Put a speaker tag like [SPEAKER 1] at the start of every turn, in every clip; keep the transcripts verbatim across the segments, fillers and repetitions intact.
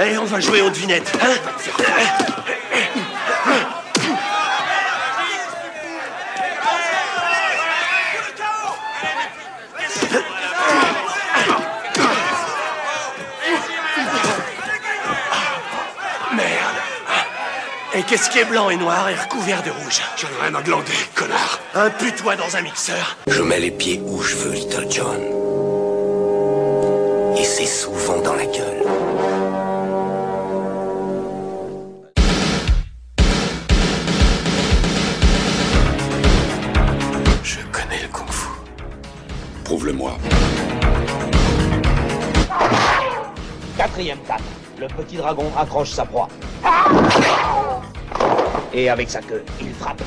[SPEAKER 1] Allez, on va jouer aux devinettes, hein? Et qu'est-ce qui est blanc et noir et recouvert de rouge?
[SPEAKER 2] J'en ai rien à glander, connard.
[SPEAKER 1] Impue-toi dans un mixeur.
[SPEAKER 3] Je mets les pieds où je veux, Little John. Et c'est souvent dans la gueule.
[SPEAKER 2] Je connais le kung-fu. Prouve-le-moi.
[SPEAKER 4] Quatrième quatre. Le petit dragon accroche sa proie. Et avec sa queue, il frappe.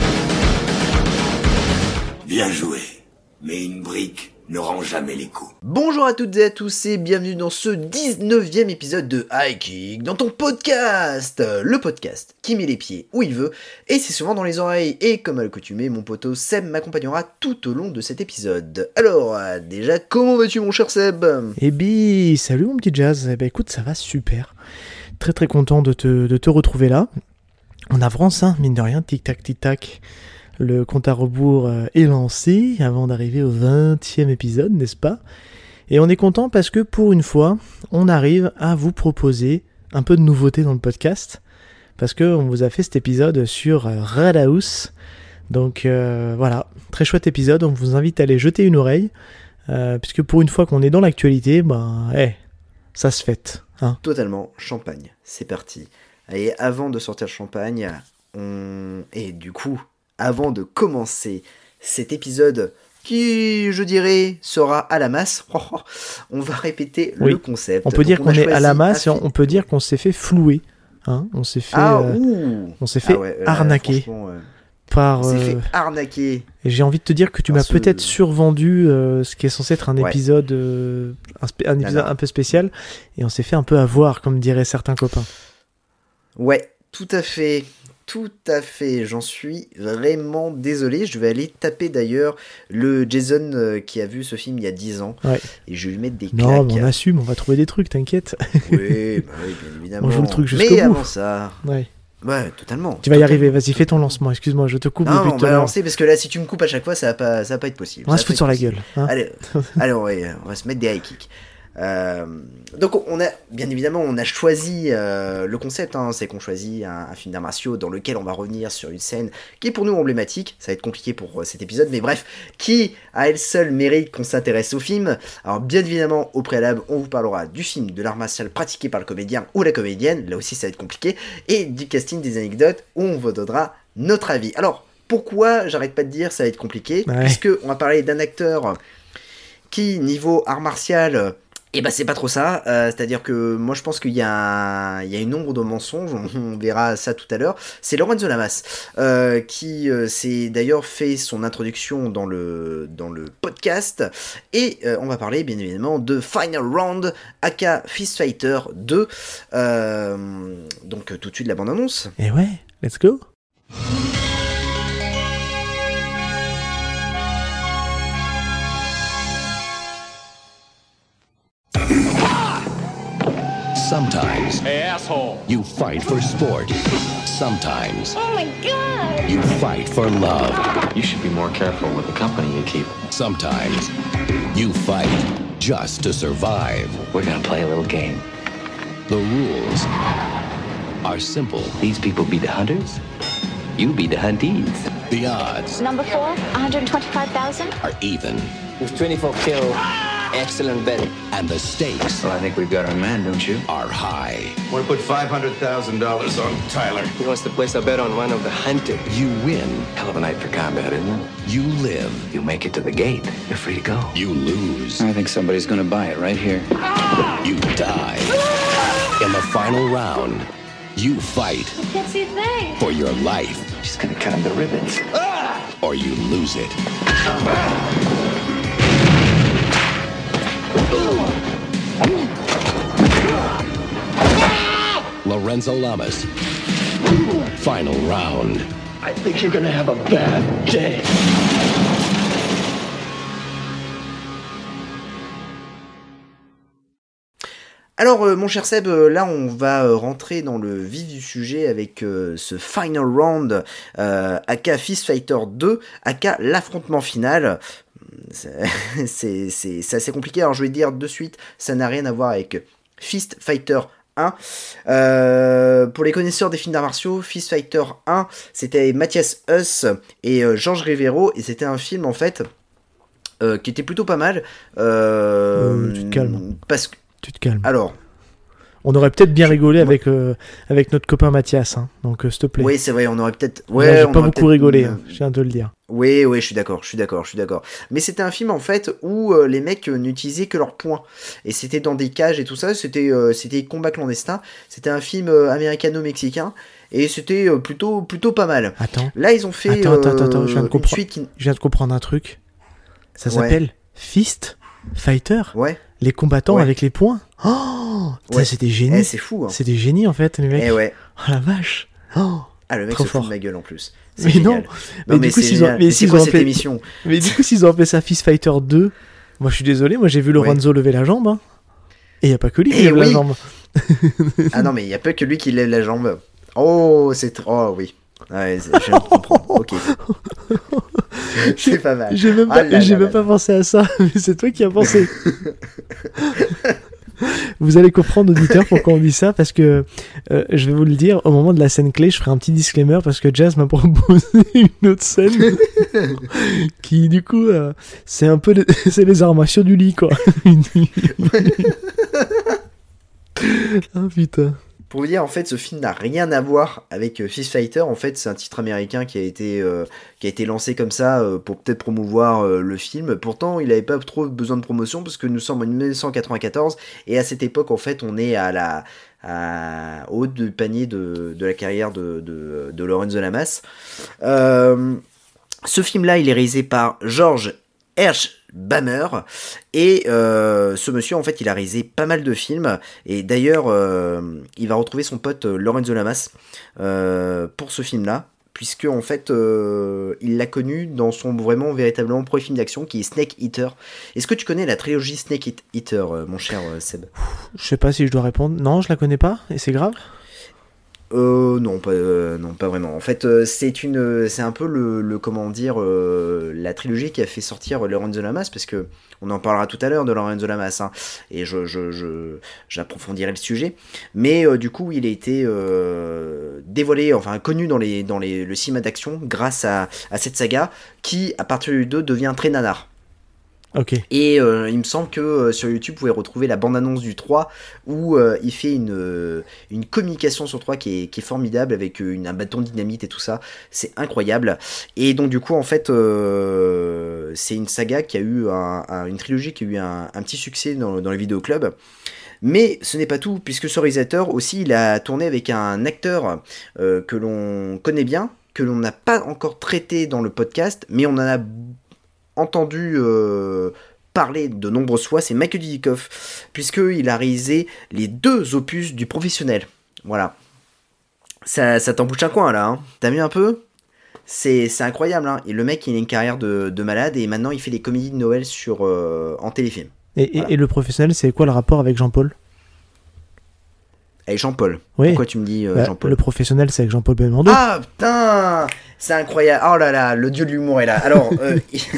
[SPEAKER 3] Bien joué. Mais une brique ne rend jamais les coups.
[SPEAKER 5] Bonjour à toutes et à tous et bienvenue dans ce dix-neuvième épisode de High Kick, dans ton podcast, le podcast qui met les pieds où il veut, et c'est souvent dans les oreilles, et comme à l'accoutumée, mon poteau Seb m'accompagnera tout au long de cet épisode. Alors, euh, déjà, comment vas-tu mon cher Seb?
[SPEAKER 6] Eh bien, salut mon petit Jazz, eh ben écoute, ça va super. Très très content de te, de te retrouver là. On avance, hein, mine de rien, tic-tac, tic-tac. Le compte à rebours euh, est lancé avant d'arriver au vingtième épisode, n'est-ce pas? Et on est content parce que pour une fois, on arrive à vous proposer un peu de nouveauté dans le podcast. Parce qu'on vous a fait cet épisode sur euh, Red House. Donc euh, voilà, très chouette épisode, on vous invite à aller jeter une oreille. Euh, puisque pour une fois qu'on est dans l'actualité, ben, hey, ça se fête. Hein.
[SPEAKER 5] Totalement, champagne, c'est parti. Allez, avant de sortir le champagne, on... et du coup, avant de commencer cet épisode qui, je dirais, sera à la masse, on va répéter
[SPEAKER 6] oui.
[SPEAKER 5] le concept.
[SPEAKER 6] On peut dire
[SPEAKER 5] Donc,
[SPEAKER 6] qu'on
[SPEAKER 5] on
[SPEAKER 6] est à la masse et
[SPEAKER 5] affi-
[SPEAKER 6] on peut dire qu'on s'est fait flouer. Hein. On s'est fait,
[SPEAKER 5] ah,
[SPEAKER 6] euh, on s'est fait
[SPEAKER 5] ah ouais, euh,
[SPEAKER 6] arnaquer.
[SPEAKER 5] Euh,
[SPEAKER 6] par,
[SPEAKER 5] on s'est
[SPEAKER 6] euh...
[SPEAKER 5] fait arnaquer.
[SPEAKER 6] Et j'ai envie de te dire que tu m'as
[SPEAKER 5] ce...
[SPEAKER 6] peut-être survendu euh, ce qui est censé être un
[SPEAKER 5] ouais.
[SPEAKER 6] épisode, euh, un, spé- un épisode
[SPEAKER 5] non, non.
[SPEAKER 6] un peu spécial. Et on s'est fait un peu avoir, comme diraient certains copains.
[SPEAKER 5] Ouais, tout à fait, tout à fait, j'en suis vraiment désolé, je vais aller taper d'ailleurs le Jason euh, qui a vu ce film il y a dix ans,
[SPEAKER 6] ouais.
[SPEAKER 5] et je vais lui mettre des
[SPEAKER 6] non,
[SPEAKER 5] claques.
[SPEAKER 6] Non, mais on assume, on va trouver des trucs, t'inquiète.
[SPEAKER 5] Oui, bah oui, bien évidemment.
[SPEAKER 6] On joue le truc jusqu'au
[SPEAKER 5] mais
[SPEAKER 6] bout.
[SPEAKER 5] avant ça...
[SPEAKER 6] Ouais.
[SPEAKER 5] Ouais, totalement.
[SPEAKER 6] Tu vas y arriver, vas-y, fais ton lancement, excuse-moi, je te coupe
[SPEAKER 5] non,
[SPEAKER 6] depuis
[SPEAKER 5] on
[SPEAKER 6] tout à
[SPEAKER 5] va
[SPEAKER 6] l'heure.
[SPEAKER 5] lancer parce que là, si tu me coupes à chaque fois, ça va pas, ça va pas être possible.
[SPEAKER 6] On va se foutre sur la gueule. Hein.
[SPEAKER 5] Allez, allez on, va, on va se mettre des high kicks. Euh, donc on a bien évidemment on a choisi euh, le concept, hein, c'est qu'on choisit un, un film d'arts martiaux dans lequel on va revenir sur une scène qui est pour nous emblématique, ça va être compliqué pour euh, cet épisode, mais bref, qui à elle seule mérite qu'on s'intéresse au film. Alors bien évidemment au préalable on vous parlera du film, de l'art martial pratiqué par le comédien ou la comédienne, là aussi ça va être compliqué, et du casting, des anecdotes où on vous donnera notre avis. Alors pourquoi j'arrête pas de dire ça va être compliqué,
[SPEAKER 6] ouais.
[SPEAKER 5] Puisque on va parler d'un acteur qui niveau art martial... Et bah c'est pas trop ça, euh, c'est-à-dire que moi je pense qu'il y a, un, il y a une ombre de mensonge, on, on verra ça tout à l'heure, c'est Lorenzo Lamas, euh, qui euh, s'est d'ailleurs fait son introduction dans le, dans le podcast, et euh, on va parler bien évidemment de Final Round, aka Fist Fighter deux, euh, donc tout de suite la bande-annonce.
[SPEAKER 6] Et ouais, let's go.
[SPEAKER 7] Sometimes,
[SPEAKER 8] hey asshole,
[SPEAKER 7] you fight for sport. Sometimes,
[SPEAKER 9] oh my god,
[SPEAKER 7] you fight for love.
[SPEAKER 8] You should be more careful with the company you keep.
[SPEAKER 7] Sometimes, you fight just to survive.
[SPEAKER 4] We're gonna play a little game.
[SPEAKER 7] The rules are simple.
[SPEAKER 4] These people be the hunters, you be the huntees.
[SPEAKER 7] The odds
[SPEAKER 9] number four, one hundred twenty-five thousand.
[SPEAKER 7] are even.
[SPEAKER 4] With twenty-four kills, excellent betting.
[SPEAKER 7] And the stakes
[SPEAKER 4] Well, I think we've got our man, don't you?
[SPEAKER 7] are high.
[SPEAKER 2] Want to put five hundred thousand dollars on Tyler?
[SPEAKER 4] He wants to place a bet on one of the hunted.
[SPEAKER 7] You win.
[SPEAKER 4] Hell of a night for combat, isn't it?
[SPEAKER 7] You live.
[SPEAKER 4] You make it to the gate, you're free to go.
[SPEAKER 7] You lose.
[SPEAKER 4] I think somebody's gonna buy it right here.
[SPEAKER 7] You die. In the final round, you fight
[SPEAKER 9] I can't see a thing.
[SPEAKER 7] for your life.
[SPEAKER 4] She's gonna cut him to ribbons.
[SPEAKER 7] Or you lose it. Lorenzo Lamas. Final round.
[SPEAKER 10] I think you're gonna have a bad day.
[SPEAKER 5] Alors, euh, mon cher Seb, euh, là, on va euh, rentrer dans le vif du sujet avec euh, ce Final Round, euh, aka Fist Fighter deux, aka l'affrontement final. C'est, c'est, c'est, c'est assez compliqué, alors je vais dire de suite, ça n'a rien à voir avec Fist Fighter un. Euh, pour les connaisseurs des films d'arts martiaux, Fist Fighter un, c'était Mathias Huss et euh, Georges Rivero, et c'était un film, en fait, euh, qui était plutôt pas mal. Euh,
[SPEAKER 6] euh, tu te calmes.
[SPEAKER 5] Parce que
[SPEAKER 6] Tu te calmes.
[SPEAKER 5] Alors,
[SPEAKER 6] on aurait peut-être bien rigolé avec, euh, avec notre copain Mathias, hein. Donc euh, s'il te plaît.
[SPEAKER 5] oui, c'est vrai, on aurait peut-être. Ouais,
[SPEAKER 6] Là, j'ai
[SPEAKER 5] on
[SPEAKER 6] pas
[SPEAKER 5] aurait
[SPEAKER 6] beaucoup
[SPEAKER 5] peut-être-
[SPEAKER 6] rigolé, hein, je viens de le dire.
[SPEAKER 5] Oui, oui, je suis d'accord, je suis d'accord, je suis d'accord. Mais c'était un film en fait où euh, les mecs euh, n'utilisaient que leurs poings, et c'était dans des cages et tout ça. C'était, euh, c'était combat clandestin. C'était un film euh, américano-mexicain, et c'était euh, plutôt, plutôt pas mal.
[SPEAKER 6] Attends.
[SPEAKER 5] Là, ils ont fait
[SPEAKER 6] Attends, attends, attends, attends, je viens de
[SPEAKER 5] euh, une
[SPEAKER 6] comprendre.
[SPEAKER 5] suite qui.
[SPEAKER 6] Je viens de comprendre un truc. Ça
[SPEAKER 5] Ouais.
[SPEAKER 6] s'appelle Fist Fighter.
[SPEAKER 5] Ouais.
[SPEAKER 6] Les combattants
[SPEAKER 5] Ouais.
[SPEAKER 6] avec les poings. Oh,
[SPEAKER 5] Ouais.
[SPEAKER 6] c'est des génies.
[SPEAKER 5] Eh, c'est fou. Hein.
[SPEAKER 6] C'est des génies en fait, les mecs.
[SPEAKER 5] Eh ouais.
[SPEAKER 6] Oh la vache. Oh.
[SPEAKER 5] Ah, le mec
[SPEAKER 6] Trop
[SPEAKER 5] se
[SPEAKER 6] fort.
[SPEAKER 5] fout de ma gueule en plus. C'est
[SPEAKER 6] Mais
[SPEAKER 5] génial.
[SPEAKER 6] non.
[SPEAKER 5] Non,
[SPEAKER 6] Mais
[SPEAKER 5] mais,
[SPEAKER 6] du coup,
[SPEAKER 5] c'est
[SPEAKER 6] s'ils ont-
[SPEAKER 5] génial.
[SPEAKER 6] mais
[SPEAKER 5] Mais c'est
[SPEAKER 6] s'ils
[SPEAKER 5] quoi
[SPEAKER 6] ont
[SPEAKER 5] cette
[SPEAKER 6] appelé-
[SPEAKER 5] émission?
[SPEAKER 6] Mais du coup, s'ils ont appelé ça Fist Fighter deux, moi je suis désolé, moi j'ai vu Lorenzo lever la jambe. Hein. Et il n'y a pas que lui qui
[SPEAKER 5] Eh
[SPEAKER 6] lève la
[SPEAKER 5] oui.
[SPEAKER 6] jambe.
[SPEAKER 5] Ah non, mais il n'y a pas que lui qui lève la jambe. Oh, c'est. tr- Oh, oui. Ouais, c'est- je viens de comprendre. Ok. C'est pas mal.
[SPEAKER 6] J'ai même
[SPEAKER 5] Ah
[SPEAKER 6] pas,
[SPEAKER 5] là
[SPEAKER 6] j'ai
[SPEAKER 5] là
[SPEAKER 6] même
[SPEAKER 5] là
[SPEAKER 6] pas pensé à ça, mais c'est toi qui as pensé. Vous allez comprendre, auditeur, pourquoi on dit ça, parce que euh, je vais vous le dire, au moment de la scène clé, je ferai un petit disclaimer parce que Jazz m'a proposé une autre scène qui, du coup, euh, c'est un peu les, c'est les arts martiaux du lit, quoi. Ah putain.
[SPEAKER 5] Pour vous dire, en fait, ce film n'a rien à voir avec euh, Fist Fighter. En fait, c'est un titre américain qui a été, euh, qui a été lancé comme ça euh, pour peut-être promouvoir euh, le film. Pourtant, il n'avait pas trop besoin de promotion parce que nous sommes en dix-neuf cent quatre-vingt-quatorze et à cette époque, en fait, on est à la à, au haut du panier de, de la carrière de, de, de Lorenzo Lamas. Euh, ce film-là, il est réalisé par George Hertzbammer, et euh, ce monsieur, en fait, il a réalisé pas mal de films, et d'ailleurs euh, il va retrouver son pote euh, Lorenzo Lamas euh, pour ce film là, puisque en fait euh, il l'a connu dans son vraiment véritablement premier film d'action qui est Snake Eater. Est-ce que tu connais la trilogie Snake Eater, euh, mon cher euh, Seb?
[SPEAKER 6] Je sais pas si je dois répondre. Non, je la connais pas, et c'est grave.
[SPEAKER 5] Euh, non, pas, euh, non, pas vraiment. En fait, euh, c'est une, c'est un peu le, le comment dire, euh, la trilogie qui a fait sortir Lorenzo Lamas, parce que on en parlera tout à l'heure de Lorenzo Lamas, hein, et je, je, je, j'approfondirai le sujet. Mais euh, du coup, il a été euh, dévoilé, enfin connu dans les, dans les, le cinéma d'action grâce à, à cette saga qui, à partir du deux, devient très nanar.
[SPEAKER 6] Ok.
[SPEAKER 5] Et euh, il me semble que euh, sur YouTube, vous pouvez retrouver la bande-annonce du trois où euh, il fait une, euh, une communication sur trois qui est, qui est formidable avec une, un bâton de dynamite et tout ça. C'est incroyable. Et donc, du coup, en fait, euh, c'est une saga qui a eu un, un, une trilogie qui a eu un, un petit succès dans, dans les vidéoclubs. Mais ce n'est pas tout, puisque ce réalisateur aussi, il a tourné avec un acteur euh, que l'on connaît bien, que l'on n'a pas encore traité dans le podcast, mais on en a entendu euh, parler de nombreuses fois, c'est Michael Dudikoff, puisqu'il a réalisé les deux opus du Professionnel. Voilà. Ça, ça t'embouche un coin là, hein. T'as vu un peu ? C'est, c'est incroyable, hein. Et le mec, il a une carrière de, de malade, et maintenant il fait des comédies de Noël sur, euh, en téléfilm.
[SPEAKER 6] Et,
[SPEAKER 5] Voilà.
[SPEAKER 6] et, et le Professionnel, c'est quoi le rapport avec Jean-Paul ?
[SPEAKER 5] Allez, Jean-Paul.
[SPEAKER 6] Oui.
[SPEAKER 5] Pourquoi tu me dis euh,
[SPEAKER 6] Bah,
[SPEAKER 5] Jean-Paul ?
[SPEAKER 6] Le Professionnel, c'est avec Jean-Paul Belmondo.
[SPEAKER 5] Ah putain, c'est incroyable. Oh là là, le dieu de l'humour est là. Alors, euh,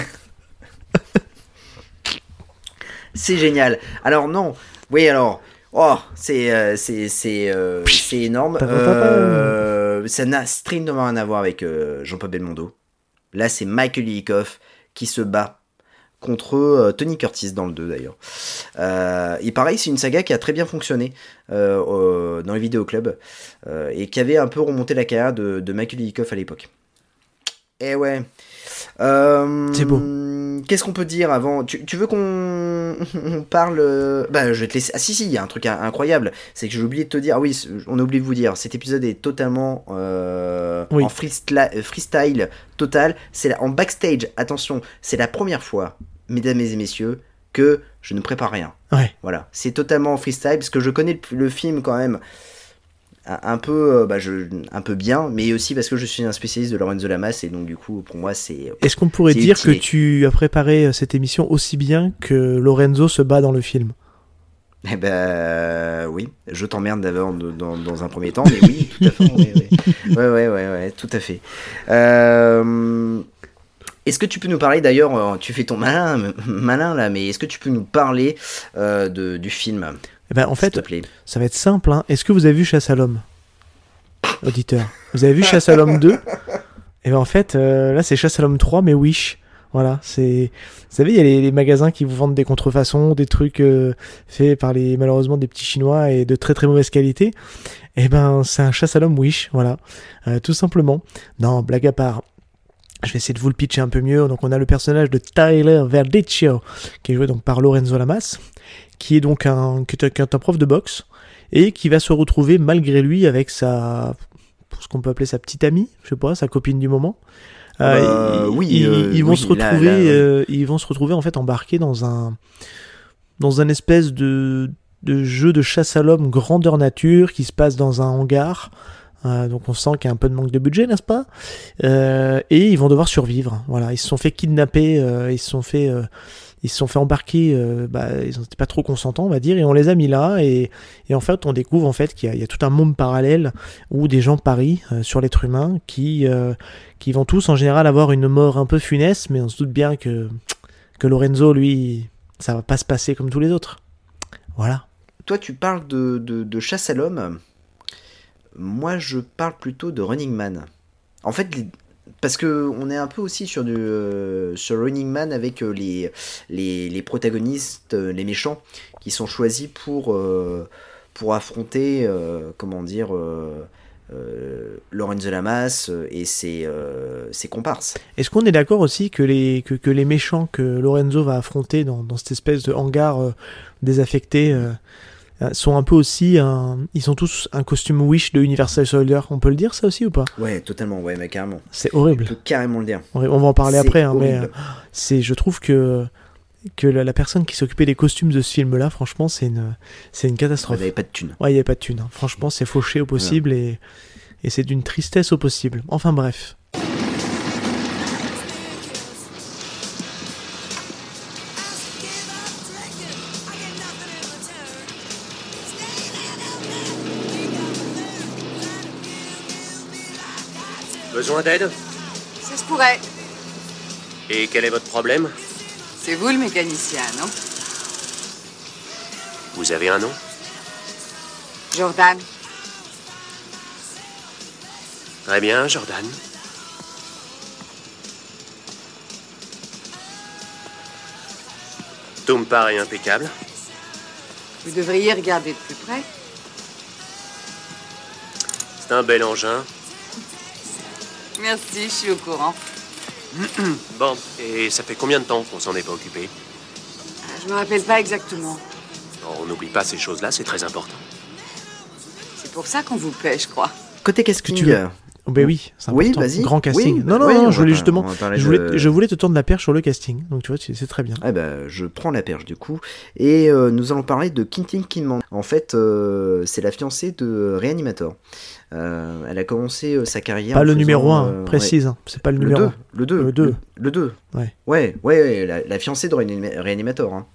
[SPEAKER 5] c'est génial. Alors non, oui alors, oh c'est euh, c'est c'est euh, c'est énorme. Euh, ça n'a strictement rien à voir avec euh, Jean-Paul Belmondo. Là, c'est Michael Dudikoff qui se bat contre euh, Tony Curtis dans le deux d'ailleurs. Euh, et pareil, c'est une saga qui a très bien fonctionné euh, euh, dans les vidéoclubs euh, et qui avait un peu remonté la carrière de, de Michael Dudikoff à l'époque. Et ouais. Euh,
[SPEAKER 6] c'est beau.
[SPEAKER 5] Qu'est-ce qu'on peut dire avant ? tu, tu veux qu'on on parle euh... Bah, je vais te laisser. Ah si si, il y a un truc incroyable. C'est que j'ai oublié de te dire. Ah oui, on a oublié de vous dire. Cet épisode est totalement euh,
[SPEAKER 6] oui.
[SPEAKER 5] en freestyle, freestyle total. C'est la... en backstage. Attention, c'est la première fois, mesdames et messieurs, que je ne prépare rien.
[SPEAKER 6] Ouais.
[SPEAKER 5] Voilà, c'est totalement en freestyle parce que je connais le, le film quand même. Un peu, bah je, un peu bien, mais aussi parce que je suis un spécialiste de Lorenzo Lamas et donc du coup pour moi c'est.
[SPEAKER 6] Est-ce qu'on pourrait dire
[SPEAKER 5] utile.
[SPEAKER 6] que tu as préparé cette émission aussi bien que Lorenzo se bat dans le film ?
[SPEAKER 5] Eh ben oui, je t'emmerde d'abord dans, dans un premier temps, mais oui, tout à fait. Ouais, ouais, ouais, ouais, ouais, ouais, tout à fait. Euh, est-ce que tu peux nous parler d'ailleurs, tu fais ton malin, malin là, mais est-ce que tu peux nous parler euh, de, du film?
[SPEAKER 6] Eh ben, en fait, ça va être simple. Hein. Est-ce que vous avez vu Chasse à l'homme, auditeur? Vous avez vu Chasse à l'homme deux? Et ben en fait, euh, là c'est Chasse à l'homme trois, mais Wish. Voilà, c'est. Vous savez, il y a les, les magasins qui vous vendent des contrefaçons, des trucs euh, faits par les malheureusement des petits Chinois et de très très mauvaise qualité. Et ben, c'est un Chasse à l'homme Wish, voilà, euh, tout simplement. Non, blague à part. Je vais essayer de vous le pitcher un peu mieux. Donc, on a le personnage de Tyler Verdicchio, qui est joué donc par Lorenzo Lamas, qui est donc un, qui est un, un prof de boxe et qui va se retrouver malgré lui avec sa, ce qu'on peut appeler sa petite amie, je sais pas, sa copine du moment.
[SPEAKER 5] Euh,
[SPEAKER 6] ils,
[SPEAKER 5] oui,
[SPEAKER 6] ils,
[SPEAKER 5] euh,
[SPEAKER 6] ils vont
[SPEAKER 5] oui,
[SPEAKER 6] se retrouver,
[SPEAKER 5] là, là,
[SPEAKER 6] euh, ils vont se retrouver en fait embarqués dans un, dans un espèce de, de jeu de chasse à l'homme grandeur nature qui se passe dans un hangar. Euh, donc on sent qu'il y a un peu de manque de budget, n'est-ce pas? euh, Et ils vont devoir survivre. Voilà, ils se sont fait kidnapper, euh, ils se sont fait, euh, ils se sont fait embarquer. Euh, bah, ils n'étaient pas trop consentants, on va dire, et on les a mis là. Et, et en fait, on découvre en fait qu'il y a, il y a tout un monde parallèle où des gens parient euh, sur l'être humain, qui, euh, qui vont tous en général avoir une mort un peu funeste, mais on se doute bien que que Lorenzo, lui, ça va pas se passer comme tous les autres. Voilà.
[SPEAKER 5] Toi, tu parles de, de, de Chasse à l'homme. Moi, je parle plutôt de Running Man. En fait, les... parce que on est un peu aussi sur du euh, sur Running Man avec euh, les, les les protagonistes, euh, les méchants, qui sont choisis pour euh, pour affronter, euh, comment dire, euh, euh, Lorenzo Lamas et ses euh, ses comparses.
[SPEAKER 6] Est-ce qu'on est d'accord aussi que les que, que les méchants que Lorenzo va affronter dans dans cette espèce de hangar euh, désaffecté euh, sont un peu aussi un... ils sont tous un costume Wish de Universal Soldier, on peut le dire ça aussi ou pas?
[SPEAKER 5] Ouais, totalement, ouais, mais carrément.
[SPEAKER 6] C'est horrible.
[SPEAKER 5] Tu peux carrément le dire.
[SPEAKER 6] On va en parler
[SPEAKER 5] c'est
[SPEAKER 6] après, hein, mais
[SPEAKER 5] horrible.
[SPEAKER 6] c'est, je trouve que que la, la personne qui s'occupait des costumes de ce film-là, franchement, c'est une c'est une catastrophe.
[SPEAKER 5] Il n'y avait pas de thune.
[SPEAKER 6] Ouais, il n'y avait pas de thune. Hein. Franchement, c'est fauché au possible ouais. et et c'est d'une tristesse au possible. Enfin bref.
[SPEAKER 1] Besoin d'aide?
[SPEAKER 11] Ça se pourrait.
[SPEAKER 1] Et quel est votre problème?
[SPEAKER 11] C'est vous le mécanicien, non?
[SPEAKER 1] Vous avez un nom?
[SPEAKER 11] Jordan.
[SPEAKER 1] Très bien, Jordan. Tout me paraît impeccable.
[SPEAKER 11] Vous devriez regarder de plus près.
[SPEAKER 1] C'est un bel engin.
[SPEAKER 11] Merci, je suis au courant.
[SPEAKER 1] Bon, et ça fait combien de temps qu'on s'en est pas occupé?
[SPEAKER 11] Je me rappelle pas exactement.
[SPEAKER 1] On n'oublie pas ces choses-là, c'est très important.
[SPEAKER 11] C'est pour ça qu'on vous paie, je crois.
[SPEAKER 5] Côté casting.
[SPEAKER 6] Tu veux... oh ben oui, c'est important.
[SPEAKER 5] Oui, vas-y.
[SPEAKER 6] Grand casting.
[SPEAKER 5] Oui,
[SPEAKER 6] non, non,
[SPEAKER 5] oui,
[SPEAKER 6] non, je voulais
[SPEAKER 5] va,
[SPEAKER 6] justement, je voulais, de... je voulais te tendre la perche sur le casting. Donc tu vois, c'est très bien.
[SPEAKER 5] Eh ben, je prends la perche du coup, et euh, nous allons parler de Quentin Kidman. En fait, euh, c'est la fiancée de Reanimator. Euh, elle a commencé euh, sa carrière.
[SPEAKER 6] Pas le
[SPEAKER 5] faisant,
[SPEAKER 6] numéro un,
[SPEAKER 5] euh,
[SPEAKER 6] précise.
[SPEAKER 5] Ouais.
[SPEAKER 6] Hein, c'est pas le, le numéro un.
[SPEAKER 5] Le deux.
[SPEAKER 6] Le deux.
[SPEAKER 5] Le deux.
[SPEAKER 6] Ouais.
[SPEAKER 5] Ouais, ouais, ouais la, la fiancée de Reanimator. Hein.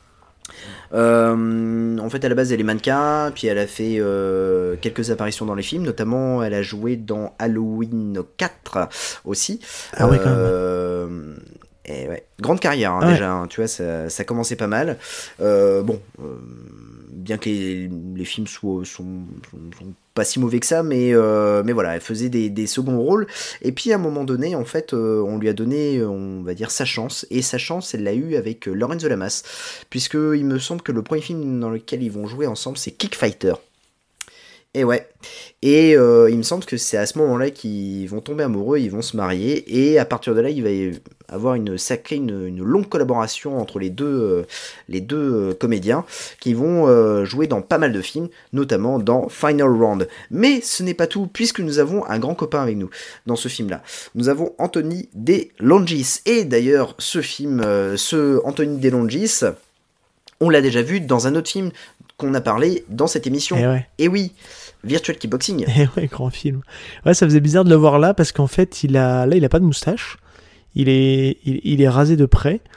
[SPEAKER 5] Euh, en fait, à la base, elle est mannequin, puis elle a fait euh, quelques apparitions dans les films, notamment elle a joué dans Halloween quatre aussi.
[SPEAKER 6] Ah ouais, quand même.
[SPEAKER 5] Euh, et ouais, grande carrière hein,
[SPEAKER 6] ah
[SPEAKER 5] déjà,
[SPEAKER 6] ouais.
[SPEAKER 5] hein, tu vois, ça, ça commençait pas mal. Euh, bon, euh, bien que les, les films soient, sont, sont, sont pas si mauvais que ça, mais, euh, mais voilà, elle faisait des, des seconds rôles. Et puis à un moment donné, en fait, euh, on lui a donné, on va dire, sa chance. Et sa chance, elle l'a eu avec euh, Lorenzo Lamas, puisque il me semble que le premier film dans lequel ils vont jouer ensemble, c'est Kick Fighter. Et ouais. Et euh, il me semble que c'est à ce moment-là qu'ils vont tomber amoureux, ils vont se marier, et à partir de là, il va y avoir une sacrée, une, une longue collaboration entre les deux, euh, les deux euh, comédiens qui vont euh, jouer dans pas mal de films, notamment dans Final Round. Mais ce n'est pas tout, puisque nous avons un grand copain avec nous dans ce film-là. Nous avons Anthony DeLongis, et d'ailleurs, ce film, euh, ce Anthony DeLongis, on l'a déjà vu dans un autre film qu'on a parlé dans cette émission.
[SPEAKER 6] Et, ouais.
[SPEAKER 5] et oui, Virtual Kickboxing.
[SPEAKER 6] Et ouais, grand film. Ouais, ça faisait bizarre de le voir là parce qu'en fait, il a là, il a pas de moustache. Il est, il, il est rasé de près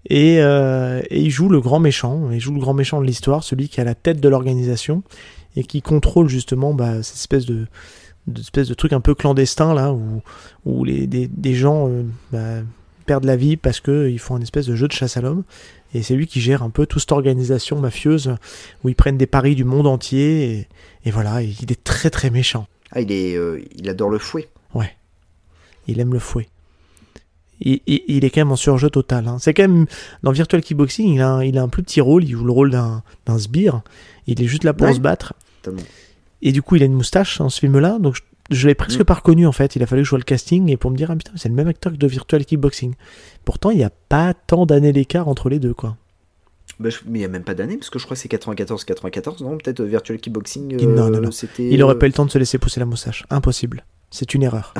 [SPEAKER 6] Et, euh, et il joue le grand méchant, il joue le grand méchant de l'histoire, celui qui a la tête de l'organisation et qui contrôle justement bah, cette espèce de, de, espèce de truc un peu clandestin là, où, où les, des, des gens euh, bah, perdent la vie parce qu'ils font une espèce de jeu de chasse à l'homme. Et c'est lui qui gère un peu toute cette organisation mafieuse où ils prennent des paris du monde entier. Et, et voilà, il est très très méchant.
[SPEAKER 5] Ah, il, est, euh, il adore le fouet.
[SPEAKER 6] Ouais, il aime le fouet. Il, il, il est quand même en surjeu total. Hein. C'est quand même, dans Virtual Kickboxing, il a, un, il a un plus petit rôle, il joue le rôle d'un, d'un sbire. Il est juste là pour ouais, se battre. Tellement. Et du coup, il a une moustache dans ce film-là, donc je, je l'ai presque mmh. pas reconnu en fait. Il a fallu que je vois le casting et pour me dire, ah putain, c'est le même acteur que de Virtual Kickboxing. Pourtant, il n'y a pas tant d'années d'écart entre les deux, quoi.
[SPEAKER 5] Bah, je, mais il n'y a même pas d'année, parce que je crois que c'est quatre-vingt-quatorze quatre-vingt-quatorze, non? Peut-être euh, Virtual Kickboxing. Euh,
[SPEAKER 6] non, non, non.
[SPEAKER 5] C'était,
[SPEAKER 6] il aurait
[SPEAKER 5] euh...
[SPEAKER 6] pas eu le temps de se laisser pousser la moustache. Impossible. C'est une erreur.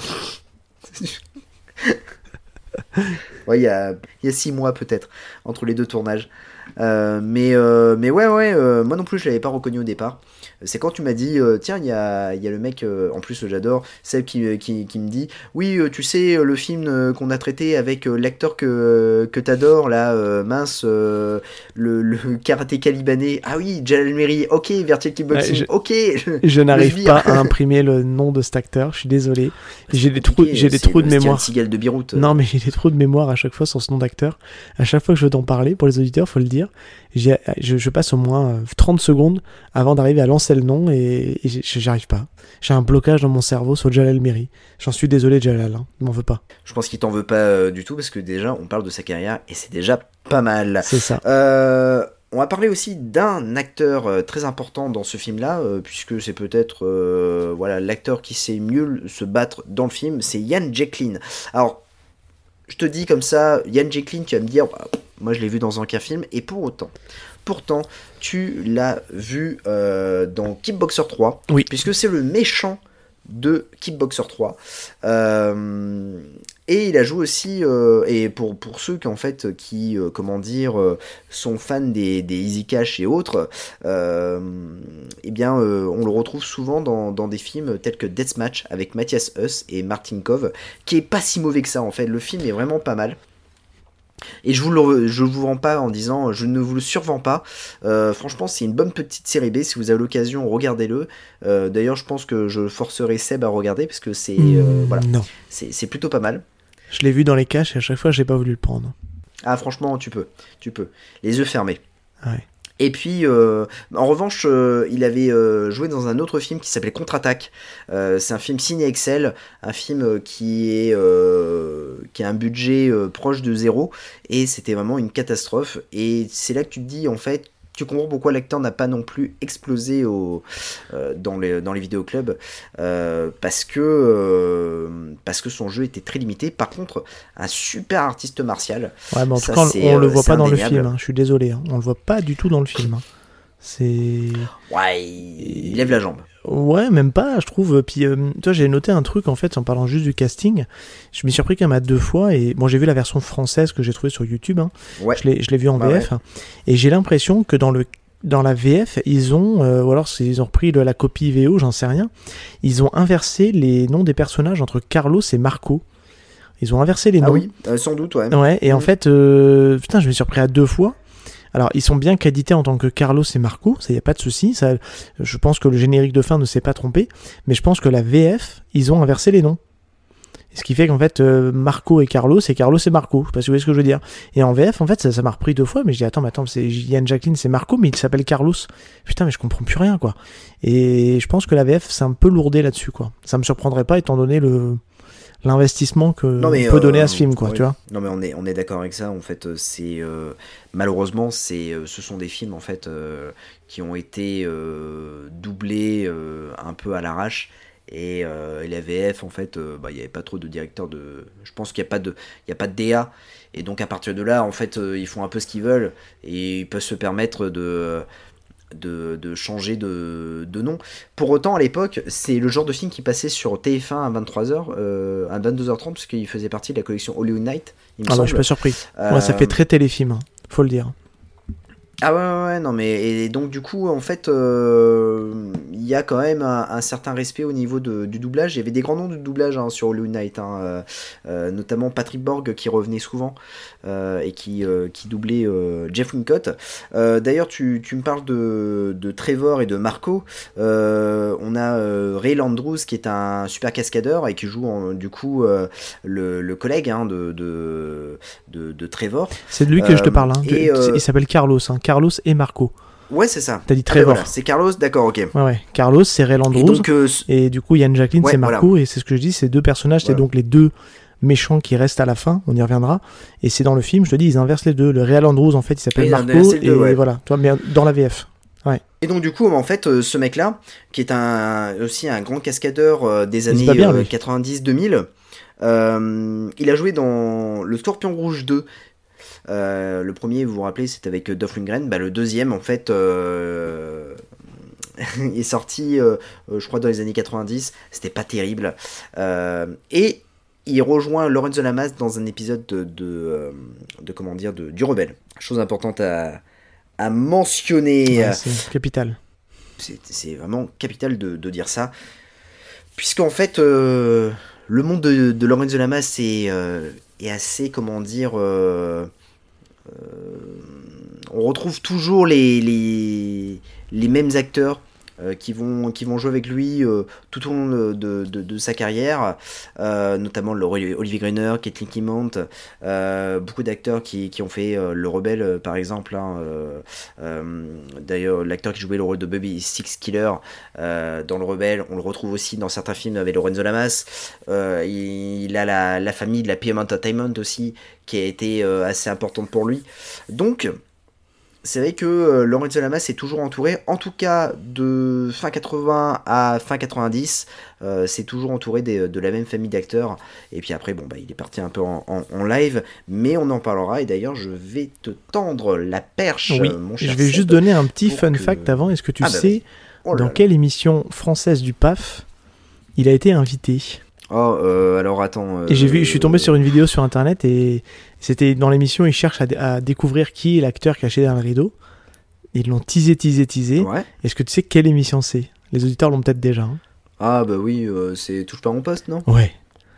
[SPEAKER 5] Ouais, il y a, y a six mois peut-être entre les deux tournages. Euh, mais, euh, mais ouais, ouais, euh, moi non plus je l'avais pas reconnu au départ. C'est quand tu m'as dit, euh, tiens, il y a, y a le mec, euh, en plus j'adore, Seb qui, qui, qui me dit, oui, euh, tu sais, le film euh, qu'on a traité avec euh, l'acteur que, que t'adores, là, euh, mince, euh, le, le karatéka libanais, ah oui, Jalal Meri, ok, Virtual Kickboxing,
[SPEAKER 6] ouais, je,
[SPEAKER 5] ok.
[SPEAKER 6] Je n'arrive pas à imprimer le nom de cet acteur, je suis désolé. J'ai des trous, j'ai des trous de mémoire.
[SPEAKER 5] Seagal de Beyrouth.
[SPEAKER 6] Non, mais j'ai des trous de mémoire à chaque fois sur ce nom d'acteur. À chaque fois que je veux t'en parler, pour les auditeurs, faut le dire, j'ai, je, je passe au moins trente secondes avant d'arriver à lancer le nom et, et j'arrive pas. J'ai un blocage dans mon cerveau sur Jalal Meri. J'en suis désolé, Jalal, hein, m'en veux pas.
[SPEAKER 5] Je pense qu'il t'en veut pas euh, du tout parce que déjà on parle de sa carrière et c'est déjà pas mal.
[SPEAKER 6] C'est ça.
[SPEAKER 5] Euh, on va parler aussi d'un acteur euh, très important dans ce film-là, euh, puisque c'est peut-être euh, voilà l'acteur qui sait mieux se battre dans le film, c'est Ian Jacklin. Alors, je te dis comme ça, Ian Jacklin, tu vas me dire, bah, moi je l'ai vu dans aucun film, et pour autant, pourtant, tu l'as vu euh, dans Kickboxer trois,
[SPEAKER 6] oui.
[SPEAKER 5] puisque c'est le méchant de Kickboxer trois. Euh, et il a joué aussi, euh, et pour, pour ceux qui, en fait, qui euh, comment dire, euh, sont fans des, des Easy Cash et autres, euh, eh bien, euh, on le retrouve souvent dans, dans des films tels que Deathmatch avec Matthias Huss et Martin Kove, qui est pas si mauvais que ça, en fait. Le film est vraiment pas mal. Et je vous le, je vous vends pas en disant, je ne vous le survends pas. Euh, franchement, c'est une bonne petite série B. Si vous avez l'occasion, regardez-le. Euh, d'ailleurs, je pense que je forcerai Seb à regarder parce que c'est,
[SPEAKER 6] mmh,
[SPEAKER 5] euh, voilà,
[SPEAKER 6] non.
[SPEAKER 5] c'est, c'est plutôt pas mal.
[SPEAKER 6] Je l'ai vu dans les caches et à chaque fois, j'ai pas voulu le prendre.
[SPEAKER 5] Ah, franchement, tu peux, tu peux. Les yeux fermés.
[SPEAKER 6] Ouais.
[SPEAKER 5] Et puis, euh, en revanche, euh, il avait euh, joué dans un autre film qui s'appelait Contre-Attaque. Euh, c'est un film Ciné Excel, un film qui est euh, qui a un budget euh, proche de zéro, et c'était vraiment une catastrophe. Et c'est là que tu te dis, en fait, tu comprends pourquoi l'acteur n'a pas non plus explosé au, euh, dans, les, dans les vidéoclubs, euh, parce, que, euh, parce que son jeu était très limité. Par contre, un super artiste martial.
[SPEAKER 6] Ouais, mais en
[SPEAKER 5] ça,
[SPEAKER 6] tout cas, on, on le voit pas
[SPEAKER 5] indéniable.
[SPEAKER 6] dans le film, hein. Je suis désolé, hein. On le voit pas du tout dans le film. Hein. C'est...
[SPEAKER 5] Ouais, il... il lève la jambe.
[SPEAKER 6] Ouais, même pas, je trouve. Puis, euh, toi, j'ai noté un truc, en fait, en parlant juste du casting. Je m'y suis surpris quand même à deux fois. Et bon, j'ai vu la version française que j'ai trouvée sur YouTube. Hein.
[SPEAKER 5] Ouais.
[SPEAKER 6] Je l'ai, je l'ai vu en
[SPEAKER 5] bah
[SPEAKER 6] V F.
[SPEAKER 5] Ouais.
[SPEAKER 6] Et j'ai l'impression que dans le dans la V F, ils ont, euh, ou alors ils ont repris le, la copie V O, j'en sais rien. Ils ont inversé les noms des personnages entre Carlos et Marco. Ils ont inversé les noms.
[SPEAKER 5] Ah oui, euh, sans doute, ouais.
[SPEAKER 6] Ouais. Et mmh. en fait, euh, putain, je me suis surpris à deux fois. Alors, ils sont bien crédités en tant que Carlos et Marco, ça y a pas de souci. Ça, je pense que le générique de fin ne s'est pas trompé, mais je pense que la V F, ils ont inversé les noms. Ce qui fait qu'en fait, euh, Marco et Carlos, c'est Carlos et Marco. Je sais pas si vous voyez ce que je veux dire. Et en V F, en fait, ça, ça m'a repris deux fois, mais je dis attends, mais attends, c'est Ian Jacklin, c'est Marco, mais il s'appelle Carlos. Putain, mais je comprends plus rien, quoi. Et je pense que la V F, c'est un peu lourdé là-dessus, quoi. Ça me surprendrait pas, étant donné le l'investissement que non, mais, on peut euh, donner à ce film, quoi,
[SPEAKER 5] oui.
[SPEAKER 6] tu vois.
[SPEAKER 5] Non, mais on est on est d'accord avec ça. En fait, c'est euh, malheureusement, c'est ce sont des films en fait euh, qui ont été euh, doublés euh, un peu à l'arrache. Et, euh, et la V F, en fait, il euh, bah, n'y avait pas trop de directeur de. Je pense qu'il n'y a pas de, il y a pas de D A. Et donc à partir de là, en fait, euh, ils font un peu ce qu'ils veulent et ils peuvent se permettre de. De, de changer de, de nom. Pour autant, à l'époque, c'est le genre de film qui passait sur T F un à vingt-trois heures, euh, à vingt-deux heures trente, parce qu'il faisait partie de la collection Hollywood Night. Il me
[SPEAKER 6] ah
[SPEAKER 5] semble.
[SPEAKER 6] bah, je suis pas surpris.
[SPEAKER 5] Euh...
[SPEAKER 6] Ouais, ça fait très téléfilm, hein, faut le dire.
[SPEAKER 5] Ah ouais, ouais, ouais, non, mais et donc du coup, en fait, il euh, y y a quand même un, un certain respect au niveau de, du doublage. Il y avait des grands noms de doublage hein, sur Hollow Knight, hein, euh, euh, notamment Patrick Borg qui revenait souvent euh, et qui, euh, qui doublait euh, Jeff Wincott. Euh, d'ailleurs, tu, tu me parles de, de Trevor et de Marco. Euh, on a euh, Ray Landrews qui est un super cascadeur et qui joue en, du coup euh, le, le collègue hein, de, de, de, de Trevor.
[SPEAKER 6] C'est de lui que euh, je te parle. Hein.
[SPEAKER 5] Et, euh,
[SPEAKER 6] il s'appelle Carlos. Hein. Carlos et Marco.
[SPEAKER 5] Ouais, c'est ça.
[SPEAKER 6] T'as dit Trevor.
[SPEAKER 5] Ah, voilà. C'est Carlos, d'accord, ok.
[SPEAKER 6] Ouais, ouais. Carlos, c'est Ray Landrews. Et, donc, euh, et du coup, Ian Jacqueline, ouais, c'est Marco. Voilà. Et c'est ce que je dis, ces deux personnages, voilà. C'est donc les deux méchants qui restent à la fin. On y reviendra. Et c'est dans le film, je te dis, ils inversent les deux. Le Ray Landrews, en fait, il s'appelle ah, Marco. Et, deux, ouais. et voilà, toi, mais dans la V F. Ouais.
[SPEAKER 5] Et donc du coup, en fait, ce mec-là, qui est un, aussi un grand cascadeur euh, des années
[SPEAKER 6] bien,
[SPEAKER 5] euh, quatre-vingt-dix deux mille, euh, il a joué dans Le Scorpion Rouge deux. Euh, le premier, vous vous rappelez, c'était avec Dolph Lundgren. Bah, le deuxième, en fait, euh, est sorti, euh, je crois, dans les années quatre-vingt-dix. C'était pas terrible. Euh, et il rejoint Lorenzo Lamas dans un épisode de, de, de, de comment dire, de, du Rebelle. Chose importante à, à mentionner.
[SPEAKER 6] Ouais, c'est capital.
[SPEAKER 5] C'est, c'est vraiment capital de, de dire ça. Puisqu'en fait, euh, le monde de, de Lorenzo Lamas est, euh, est assez, comment dire... Euh, Euh, on retrouve toujours les, les, les mêmes acteurs euh, qui, vont, qui vont jouer avec lui euh, tout au long de, de, de, de sa carrière, euh, notamment le, Olivier Griner, Caitlin Clement, euh, beaucoup d'acteurs qui, qui ont fait euh, Le Rebelle euh, par exemple. Hein, euh, euh, d'ailleurs, l'acteur qui jouait le rôle de Bobby Six Killer euh, dans Le Rebelle, on le retrouve aussi dans certains films avec Lorenzo Lamas. Euh, il, il a la, la famille de la P M Entertainment aussi, qui a été euh, assez importante pour lui. Donc, c'est vrai que euh, Lorenzo Lamas est toujours entouré, en tout cas de fin quatre-vingts à fin quatre-vingt-dix, euh, c'est toujours entouré des, de la même famille d'acteurs. Et puis après, bon, bah, il est parti un peu en, en, en live, mais on en parlera. Et d'ailleurs, je vais te tendre la perche,
[SPEAKER 6] oui,
[SPEAKER 5] mon cher
[SPEAKER 6] je vais
[SPEAKER 5] Seb,
[SPEAKER 6] juste donner un petit fun
[SPEAKER 5] que...
[SPEAKER 6] fact avant. Est-ce que tu
[SPEAKER 5] ah, bah,
[SPEAKER 6] sais
[SPEAKER 5] oh
[SPEAKER 6] dans
[SPEAKER 5] là
[SPEAKER 6] quelle émission française du P A F il a été invité?
[SPEAKER 5] Oh, euh, alors attends. Euh,
[SPEAKER 6] et j'ai vu, je suis tombé sur une vidéo sur internet et c'était dans l'émission, ils cherchent à, à découvrir qui est l'acteur caché derrière le rideau. Ils l'ont teasé, teasé, teasé.
[SPEAKER 5] Ouais.
[SPEAKER 6] Est-ce que tu sais quelle émission c'est? Les auditeurs l'ont peut-être déjà. Hein.
[SPEAKER 5] Ah bah oui, euh, c'est Touche pas à mon poste, non?
[SPEAKER 6] Ouais.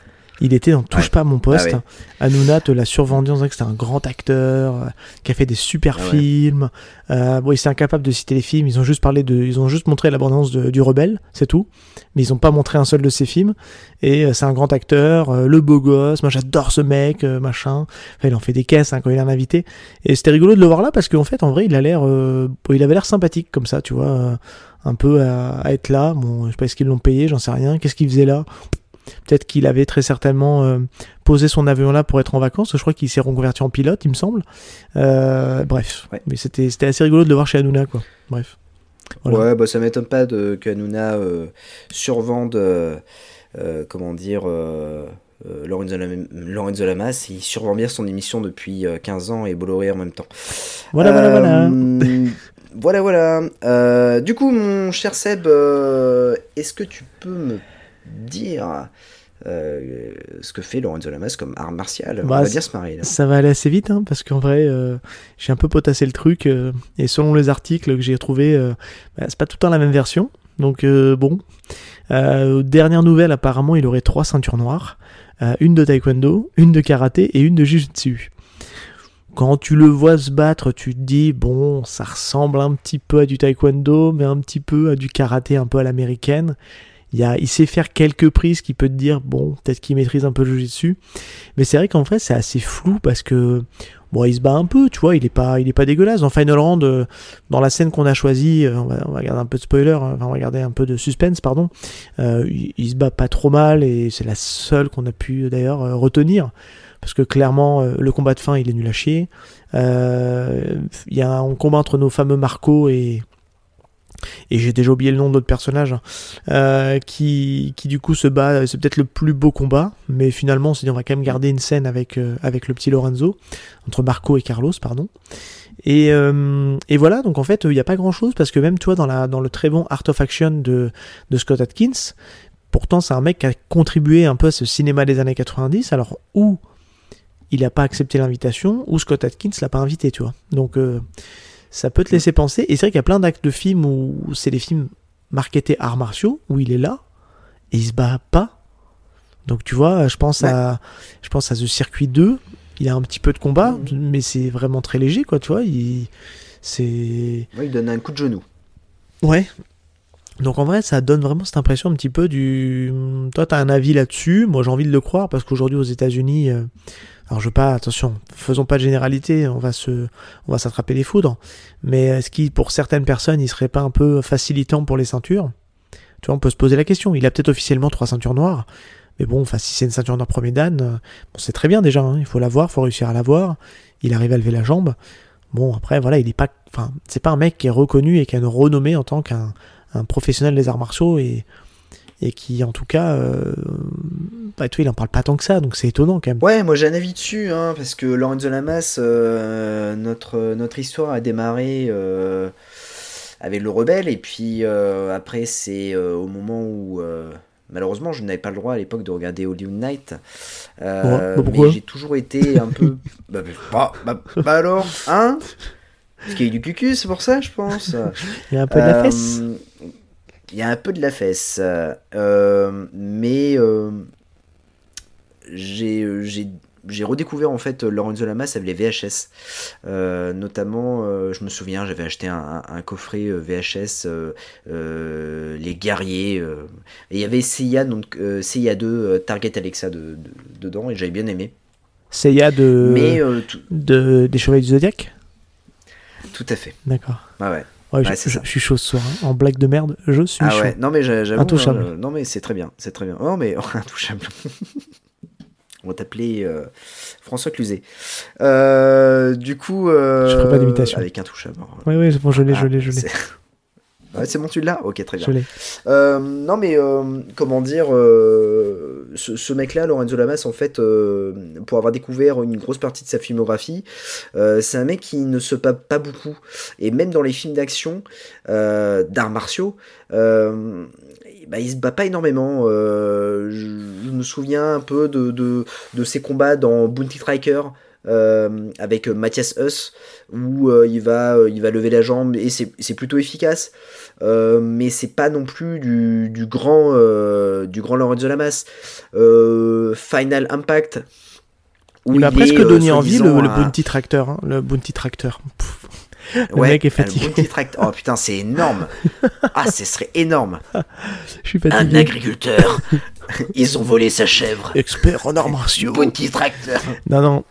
[SPEAKER 6] Il était dans Touche
[SPEAKER 5] ouais.
[SPEAKER 6] pas à mon poste.
[SPEAKER 5] Ah ouais.
[SPEAKER 6] Hanouna te l'a survendu en disant que c'était un grand acteur, euh, qui a fait des super
[SPEAKER 5] ah
[SPEAKER 6] films.
[SPEAKER 5] Ouais.
[SPEAKER 6] Euh, bon, il s'est incapable de citer les films. Ils ont juste parlé de, ils ont juste montré l'abondance de, du Rebelle, c'est tout. Mais ils ont pas montré un seul de ses films. Et euh, c'est un grand acteur, euh, le beau gosse. Moi, j'adore ce mec, euh, machin. Enfin, il en fait des caisses hein, quand il est un invité. Et c'était rigolo de le voir là parce qu'en fait, en vrai, il a l'air, euh, il avait l'air sympathique comme ça, tu vois, euh, un peu à, à être là. Bon, je sais pas est-ce qu'ils l'ont payé, j'en sais rien. Qu'est-ce qu'il faisait là? Peut-être qu'il avait très certainement euh, posé son avion là pour être en vacances. Je crois qu'il s'est reconverti en pilote, il me semble. Euh, bref, ouais. Mais c'était, c'était assez rigolo de le voir chez Hanouna, quoi. Bref.
[SPEAKER 5] Voilà. Ouais, bah ça m'étonne pas de, que Hanouna euh, survende, euh, euh, comment dire, euh, euh, Lorenzo, Lam- Lorenzo Lamas. Il survend bien son émission depuis euh, quinze ans et Bolloré en même temps.
[SPEAKER 6] Voilà,
[SPEAKER 5] euh,
[SPEAKER 6] voilà, voilà.
[SPEAKER 5] Voilà, voilà. Euh, du coup, mon cher Seb, euh, est-ce que tu peux me dire euh, ce que fait Lorenzo Lamas comme art martial?
[SPEAKER 6] Bah,
[SPEAKER 5] on va bien se marrer là.
[SPEAKER 6] Ça va aller assez vite hein, parce qu'en vrai euh, j'ai un peu potassé le truc euh, et selon les articles que j'ai trouvés euh, bah, c'est pas tout le temps la même version donc euh, bon euh, dernière nouvelle apparemment il aurait trois ceintures noires, euh, une de taekwondo, une de karaté et une de jiu-jitsu. Quand tu le vois se battre, tu te dis, bon, ça ressemble un petit peu à du taekwondo, mais un petit peu à du karaté un peu à l'américaine. Il, y a, il sait faire quelques prises qui peut te dire, bon, peut-être qu'il maîtrise un peu le jiu-jitsu. Mais c'est vrai qu'en vrai, c'est assez flou parce que, bon, il se bat un peu, tu vois, il est pas, il est pas dégueulasse. Dans Final Round, euh, dans la scène qu'on a choisie, euh, on, va, on va garder un peu de spoiler, hein, enfin, on va garder un peu de suspense, pardon. Euh, il, il se bat pas trop mal et c'est la seule qu'on a pu d'ailleurs euh, retenir. Parce que clairement, euh, le combat de fin, il est nul à chier. Euh, il y a un combat entre nos fameux Marco et... et j'ai déjà oublié le nom de l'autre personnage, hein, euh, qui, qui du coup se bat, c'est peut-être le plus beau combat, mais finalement on s'est dit on va quand même garder une scène avec, euh, avec le petit Lorenzo, entre Marco et Carlos, pardon. Et, euh, et voilà, donc en fait il n'y a pas grand chose, parce que même toi dans, la, dans le très bon Art of Action de, de Scott Adkins, pourtant c'est un mec qui a contribué un peu à ce cinéma des années quatre-vingt-dix, alors où il n'a pas accepté l'invitation, ou Scott Adkins l'a pas invité, tu vois. Donc euh, ça peut te laisser penser, et c'est vrai qu'il y a plein d'actes de films où c'est des films marketé arts martiaux, où il est là, et il se bat pas. Donc tu vois, je pense, ouais. à, je pense à The Circuit deux, il a un petit peu de combat, mmh. mais c'est vraiment très léger, quoi, tu vois, il, c'est...
[SPEAKER 5] Ouais, il donne un coup de genou.
[SPEAKER 6] Ouais. Donc en vrai, ça donne vraiment cette impression un petit peu du... Toi, t'as un avis là-dessus, moi j'ai envie de le croire, parce qu'aujourd'hui aux États-Unis... Euh... Alors je veux pas, attention, faisons pas de généralité, on va se, on va s'attraper les foudres, mais est-ce qu'il, pour certaines personnes, il serait pas un peu facilitant pour les ceintures ? Tu vois, on peut se poser la question, il a peut-être officiellement trois ceintures noires, mais bon, enfin, si c'est une ceinture noire premier dan, euh, bon, c'est très bien déjà, hein, il faut l'avoir, il faut réussir à l'avoir, il arrive à lever la jambe, bon, après, voilà, il est pas, enfin, c'est pas un mec qui est reconnu et qui a une renommée en tant qu'un un professionnel des arts martiaux, et, et qui, en tout cas, euh, bah, tu vois, il en parle pas tant que ça, donc c'est étonnant quand même.
[SPEAKER 5] Ouais, moi j'ai un avis dessus, hein, parce que Lorenzo Lamas, euh, notre, notre histoire a démarré euh, avec le Rebelle, et puis euh, après c'est euh, au moment où... Euh, malheureusement, je n'avais pas le droit à l'époque de regarder Hollywood Night. Euh, ouais, bah mais j'ai toujours été un peu... bah, bah, bah, bah alors, hein ? Parce qu'il y a eu du cucu, c'est pour ça, je pense.
[SPEAKER 6] Il y a un peu de la fesse.
[SPEAKER 5] Il y a un peu de la fesse. Euh, mais euh, j'ai, j'ai, j'ai redécouvert en fait Lorenzo Lamas avec les V H S. Euh, notamment, euh, je me souviens, j'avais acheté un, un coffret V H S, euh, euh, Les Guerriers. Euh, et il y avait Seiya, donc, euh, Seiya deux, euh, Target Alexa de, de, dedans, et j'avais bien aimé.
[SPEAKER 6] Seiya de,
[SPEAKER 5] mais, euh, tout...
[SPEAKER 6] de des Chevaliers du Zodiac ?
[SPEAKER 5] Tout à fait.
[SPEAKER 6] D'accord.
[SPEAKER 5] Ah ouais.
[SPEAKER 6] Ouais,
[SPEAKER 5] ouais,
[SPEAKER 6] je, je, je suis chaud ce soir, hein. En blague de merde, je suis
[SPEAKER 5] ah
[SPEAKER 6] chaud.
[SPEAKER 5] Ouais. Non mais j'avoue,
[SPEAKER 6] intouchable.
[SPEAKER 5] Hein, non mais c'est très bien, c'est très bien. Non mais intouchable. On va t'appeler euh, François Cluzet. Euh, du coup, euh,
[SPEAKER 6] je ferai pas d'imitation.
[SPEAKER 5] Avec intouchable.
[SPEAKER 6] Oui oui, c'est bon, je l'ai, ah, je l'ai, je l'ai.
[SPEAKER 5] C'est... Ouais, c'est bon, tu l'as ? Ok, très bien.
[SPEAKER 6] Je l'ai.
[SPEAKER 5] Euh, non, mais euh, comment dire, euh, ce, ce mec-là, Lorenzo Lamas, en fait, euh, pour avoir découvert une grosse partie de sa filmographie, euh, c'est un mec qui ne se bat pas beaucoup. Et même dans les films d'action, euh, d'arts martiaux, euh, bah, il se bat pas énormément. Euh, je, je me souviens un peu de, de, de ses combats dans Bounty Striker. Euh, avec Matthias Huss où euh, il, va, euh, il va lever la jambe et c'est, c'est plutôt efficace, euh, mais c'est pas non plus du, du grand euh, du grand Lorenzo Lamas. euh, Final Impact
[SPEAKER 6] où il m'a presque est, donné euh, envie le, un... le Bounty Tractor, hein, le Bounty Tractor. Le
[SPEAKER 5] ouais,
[SPEAKER 6] mec est fatigué.
[SPEAKER 5] Le Bounty Tractor. Oh putain, c'est énorme. Ah, ce serait énorme.
[SPEAKER 6] Je suis fatigué.
[SPEAKER 5] Un agriculteur. Ils ont volé sa chèvre.
[SPEAKER 6] Expert en arts martiaux.
[SPEAKER 5] Bounty Tractor.
[SPEAKER 6] Non non.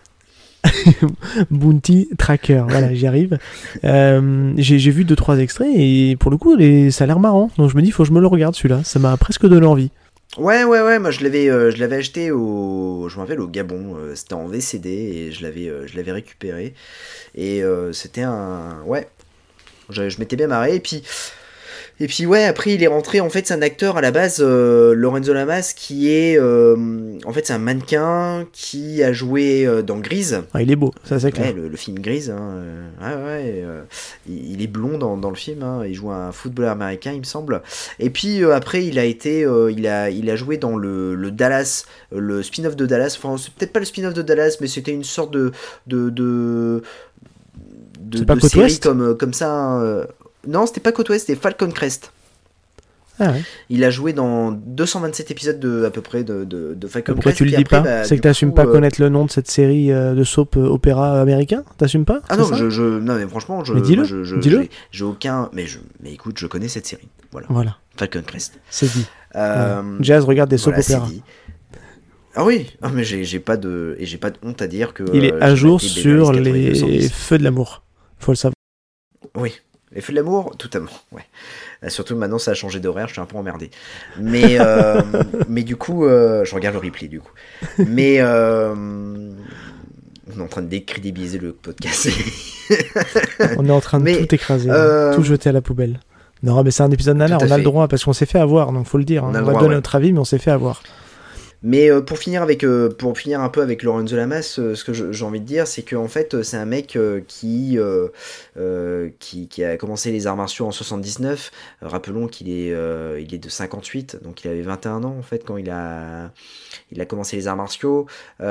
[SPEAKER 6] Bounty Tracker, voilà, j'y arrive. Euh, j'ai, j'ai vu deux trois extraits et pour le coup, les, ça a l'air marrant. Donc je me dis, faut que je me le regarde celui-là. Ça m'a presque donné envie.
[SPEAKER 5] Ouais, ouais, ouais. Moi, je l'avais, euh, je l'avais acheté au, je me rappelle au Gabon. Euh, c'était en V C D et je l'avais, euh, je l'avais récupéré. Et euh, c'était un, ouais. Je, je m'étais bien marré et puis. Et puis ouais, après il est rentré, en fait c'est un acteur à la base, euh, Lorenzo Lamas, qui est, euh, en fait c'est un mannequin qui a joué euh, dans Grease.
[SPEAKER 6] Ah il est beau, ça c'est clair.
[SPEAKER 5] Ouais, le, le film Grease, hein, euh, ouais ouais, euh, il, il est blond dans, dans le film, hein, il joue un footballeur américain il me semble. Et puis euh, après il a été, euh, il a, il a joué dans le, le Dallas, le spin-off de Dallas, enfin c'est peut-être pas le spin-off de Dallas, mais c'était une sorte de, de, de, de, de série comme, comme ça, hein. Non, c'était pas Côte Ouest, c'était Falcon Crest.
[SPEAKER 6] Ah ouais.
[SPEAKER 5] Il a joué dans deux cent vingt-sept épisodes de, à peu près de, de, de Falcon
[SPEAKER 6] Pourquoi
[SPEAKER 5] Crest.
[SPEAKER 6] Pourquoi tu le dis
[SPEAKER 5] après,
[SPEAKER 6] pas
[SPEAKER 5] bah,
[SPEAKER 6] c'est que t'assumes
[SPEAKER 5] coup,
[SPEAKER 6] pas
[SPEAKER 5] euh...
[SPEAKER 6] connaître le nom de cette série euh, de soap euh, opéra américain. T'assumes pas?
[SPEAKER 5] Ah non, je, je, non, mais franchement, je,
[SPEAKER 6] mais dis-le,
[SPEAKER 5] moi, je, je,
[SPEAKER 6] dis-le.
[SPEAKER 5] J'ai, j'ai aucun. Mais, je, mais écoute, je connais cette série. Voilà.
[SPEAKER 6] Voilà.
[SPEAKER 5] Falcon Crest.
[SPEAKER 6] C'est dit.
[SPEAKER 5] Euh,
[SPEAKER 6] voilà. Jazz regarde des soap
[SPEAKER 5] voilà,
[SPEAKER 6] opéras.
[SPEAKER 5] Ah oui, ah, mais j'ai, j'ai pas de et j'ai pas de honte à dire que.
[SPEAKER 6] Il est
[SPEAKER 5] euh,
[SPEAKER 6] à jour sur les feux de l'amour. Faut le savoir.
[SPEAKER 5] Oui. Les feux de l'amour, totalement, ouais. Euh, surtout maintenant, ça a changé d'horaire, je suis un peu emmerdé. Mais, euh, mais du coup, euh, je regarde le replay, du coup. Mais, euh, on est en train de décrédibiliser le podcast.
[SPEAKER 6] On est en train de mais, tout écraser, euh... tout jeter à la poubelle. Non, mais c'est un épisode nanar, on a fait. le droit, parce qu'on s'est fait avoir, donc faut le dire. Hein. On, on va droit, donner ouais. notre avis, mais on s'est fait avoir.
[SPEAKER 5] Mais euh, pour finir avec, euh, pour finir un peu avec Lorenzo Lamas, euh, ce que je, j'ai envie de dire, c'est qu'en fait, euh, c'est un mec euh, qui, euh, euh, qui, qui a commencé les arts martiaux en soixante-dix-neuf. Euh, rappelons qu'il est, euh, il est de cinquante-huit, donc il avait vingt et un ans en fait quand il a, il a commencé les arts martiaux.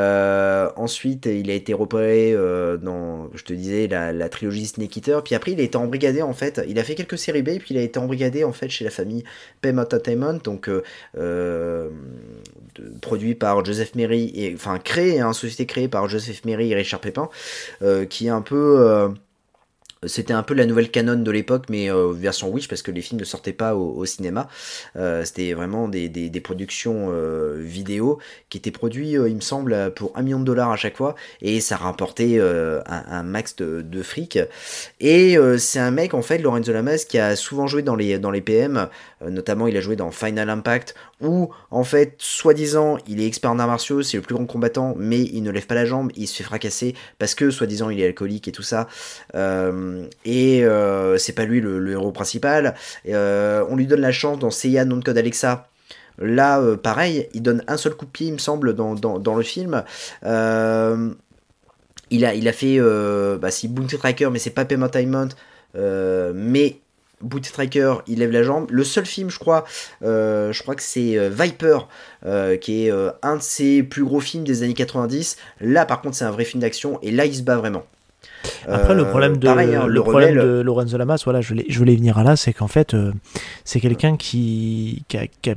[SPEAKER 5] Euh, ensuite, il a été repéré euh, dans, je te disais, la, la trilogie Snake Eater. Puis après, il a été embrigadé en fait. Il a fait quelques séries B, et puis il a été embrigadé en fait chez la famille Pym Entertainment, donc euh, euh, de, produit par Joseph Merry, et enfin créé, hein, société créée par Joseph Merry et Richard Pepin, euh, qui est un peu... Euh, c'était un peu la nouvelle canon de l'époque, mais euh, version Wish, parce que les films ne sortaient pas au, au cinéma. Euh, c'était vraiment des, des, des productions euh, vidéo qui étaient produites, euh, il me semble, pour un million de dollars à chaque fois, et ça rapportait euh, un, un max de, de fric. Et euh, c'est un mec, en fait, Lorenzo Lamas, qui a souvent joué dans les, dans les P M, euh, notamment il a joué dans Final Impact, où, en fait, soi-disant, il est expert en arts martiaux, c'est le plus grand combattant, mais il ne lève pas la jambe, il se fait fracasser, parce que, soi-disant, il est alcoolique et tout ça. Euh, et euh, c'est pas lui le, le héros principal. Euh, on lui donne la chance dans Seiya Non Code Alexa. Là, euh, pareil, il donne un seul coup de pied, il me semble, dans, dans, dans le film. Euh, il, a, il a fait euh, bah, si Bounty Tracker, mais c'est pas Payment Entertainment, euh, mais Bounty Tracker, il lève la jambe. Le seul film, je crois, euh, je crois que c'est euh, Viper, euh, qui est euh, un de ses plus gros films des années quatre-vingt-dix. Là, par contre, c'est un vrai film d'action, et là, il se bat vraiment.
[SPEAKER 6] Après, le problème de,
[SPEAKER 5] pareil, hein,
[SPEAKER 6] le
[SPEAKER 5] le
[SPEAKER 6] problème
[SPEAKER 5] rebelle...
[SPEAKER 6] de Lorenzo Lamas, voilà, je voulais, je voulais venir à là, c'est qu'en fait, euh, c'est quelqu'un qui, qui, a, qui a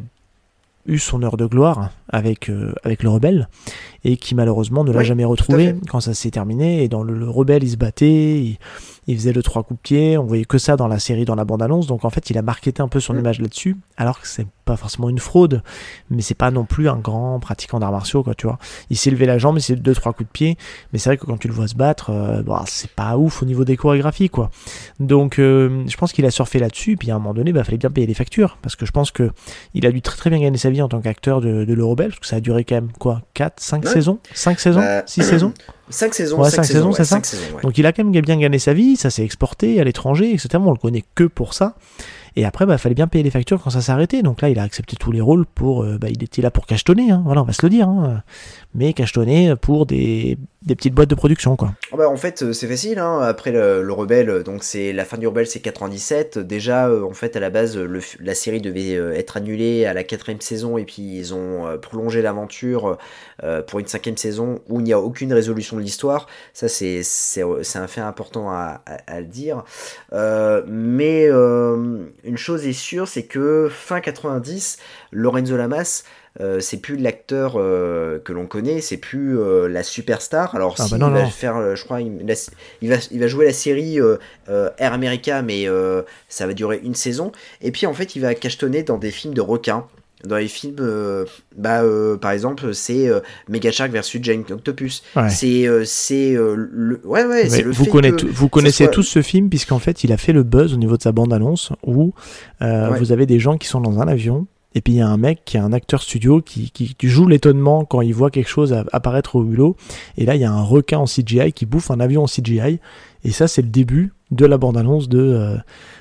[SPEAKER 6] eu son heure de gloire avec, euh, avec le rebelle, et qui malheureusement ne l'a
[SPEAKER 5] oui,
[SPEAKER 6] jamais retrouvé quand ça s'est terminé. Et dans le, le rebelle, il se battait, il, il faisait le trois coups de pied, on voyait que ça dans la série, dans la bande-annonce, donc en fait il a marketé un peu son mmh. image là-dessus, alors que c'est pas forcément une fraude, mais c'est pas non plus un grand pratiquant d'arts martiaux, quoi, tu vois. Il s'est levé la jambe, il s'est deux trois coups de pied, mais c'est vrai que quand tu le vois se battre, euh, bah, c'est pas ouf au niveau des chorégraphies, quoi. Donc euh, je pense qu'il a surfé là-dessus, puis à un moment donné, bah fallait bien payer les factures, parce que je pense que il a dû très très bien gagner sa vie en tant qu'acteur de, de Le Rebelle, parce que ça a duré quand même quoi, quatre, cinq ouais. saisons, cinq saisons, bah, six saisons.
[SPEAKER 5] cinq saisons,
[SPEAKER 6] ouais,
[SPEAKER 5] cinq,
[SPEAKER 6] cinq saisons,
[SPEAKER 5] saisons,
[SPEAKER 6] c'est
[SPEAKER 5] ouais,
[SPEAKER 6] ça.
[SPEAKER 5] Saisons, ouais.
[SPEAKER 6] Donc il a quand même bien gagné sa vie, ça s'est exporté à l'étranger, et cetera. On le connaît que pour ça. Et après, bah, fallait bien payer les factures quand ça s'est arrêté. Donc là, il a accepté tous les rôles pour, euh, bah, il était là pour cachetonner, hein. Voilà, on va se le dire, hein. Mais cachetonner pour des, des petites boîtes de production, quoi.
[SPEAKER 5] Oh bah, en fait, c'est facile, hein. Après le, le Rebelle, donc c'est la fin du Rebelle, c'est quatre-vingt-dix-sept. Déjà, euh, en fait, à la base, le, la série devait euh, être annulée à la quatrième saison, et puis ils ont euh, prolongé l'aventure euh, pour une cinquième saison où il n'y a aucune résolution de l'histoire. Ça, c'est, c'est, c'est un fait important à, à, à le dire. Euh, mais euh, une chose est sûre, c'est que fin quatre-vingt-dix, Lorenzo Lamas, euh, c'est plus l'acteur euh, que l'on connaît, c'est plus euh, la superstar. Alors ah si, bah non, il va non. faire, euh, je crois, il, la, il, va, il va jouer la série euh, euh, Air America, mais euh, ça va durer une saison. Et puis en fait, il va cachetonner dans des films de requins. Dans les films, euh, bah, euh, par exemple, c'est euh, Mega Shark versus Giant Octopus. Ouais. C'est, euh, c'est euh, le, ouais, ouais, ouais, c'est le
[SPEAKER 6] vous
[SPEAKER 5] fait
[SPEAKER 6] connaissez,
[SPEAKER 5] que
[SPEAKER 6] vous connaissez
[SPEAKER 5] soit...
[SPEAKER 6] tous ce film, puisqu'en fait, il a fait le buzz au niveau de sa bande-annonce, où euh, ouais. vous avez des gens qui sont dans un avion, et puis il y a un mec qui est un acteur studio qui, qui, qui joue l'étonnement quand il voit quelque chose apparaître au hulot, et là, il y a un requin en C G I qui bouffe un avion en C G I, et ça, c'est le début de la bande-annonce de... Euh,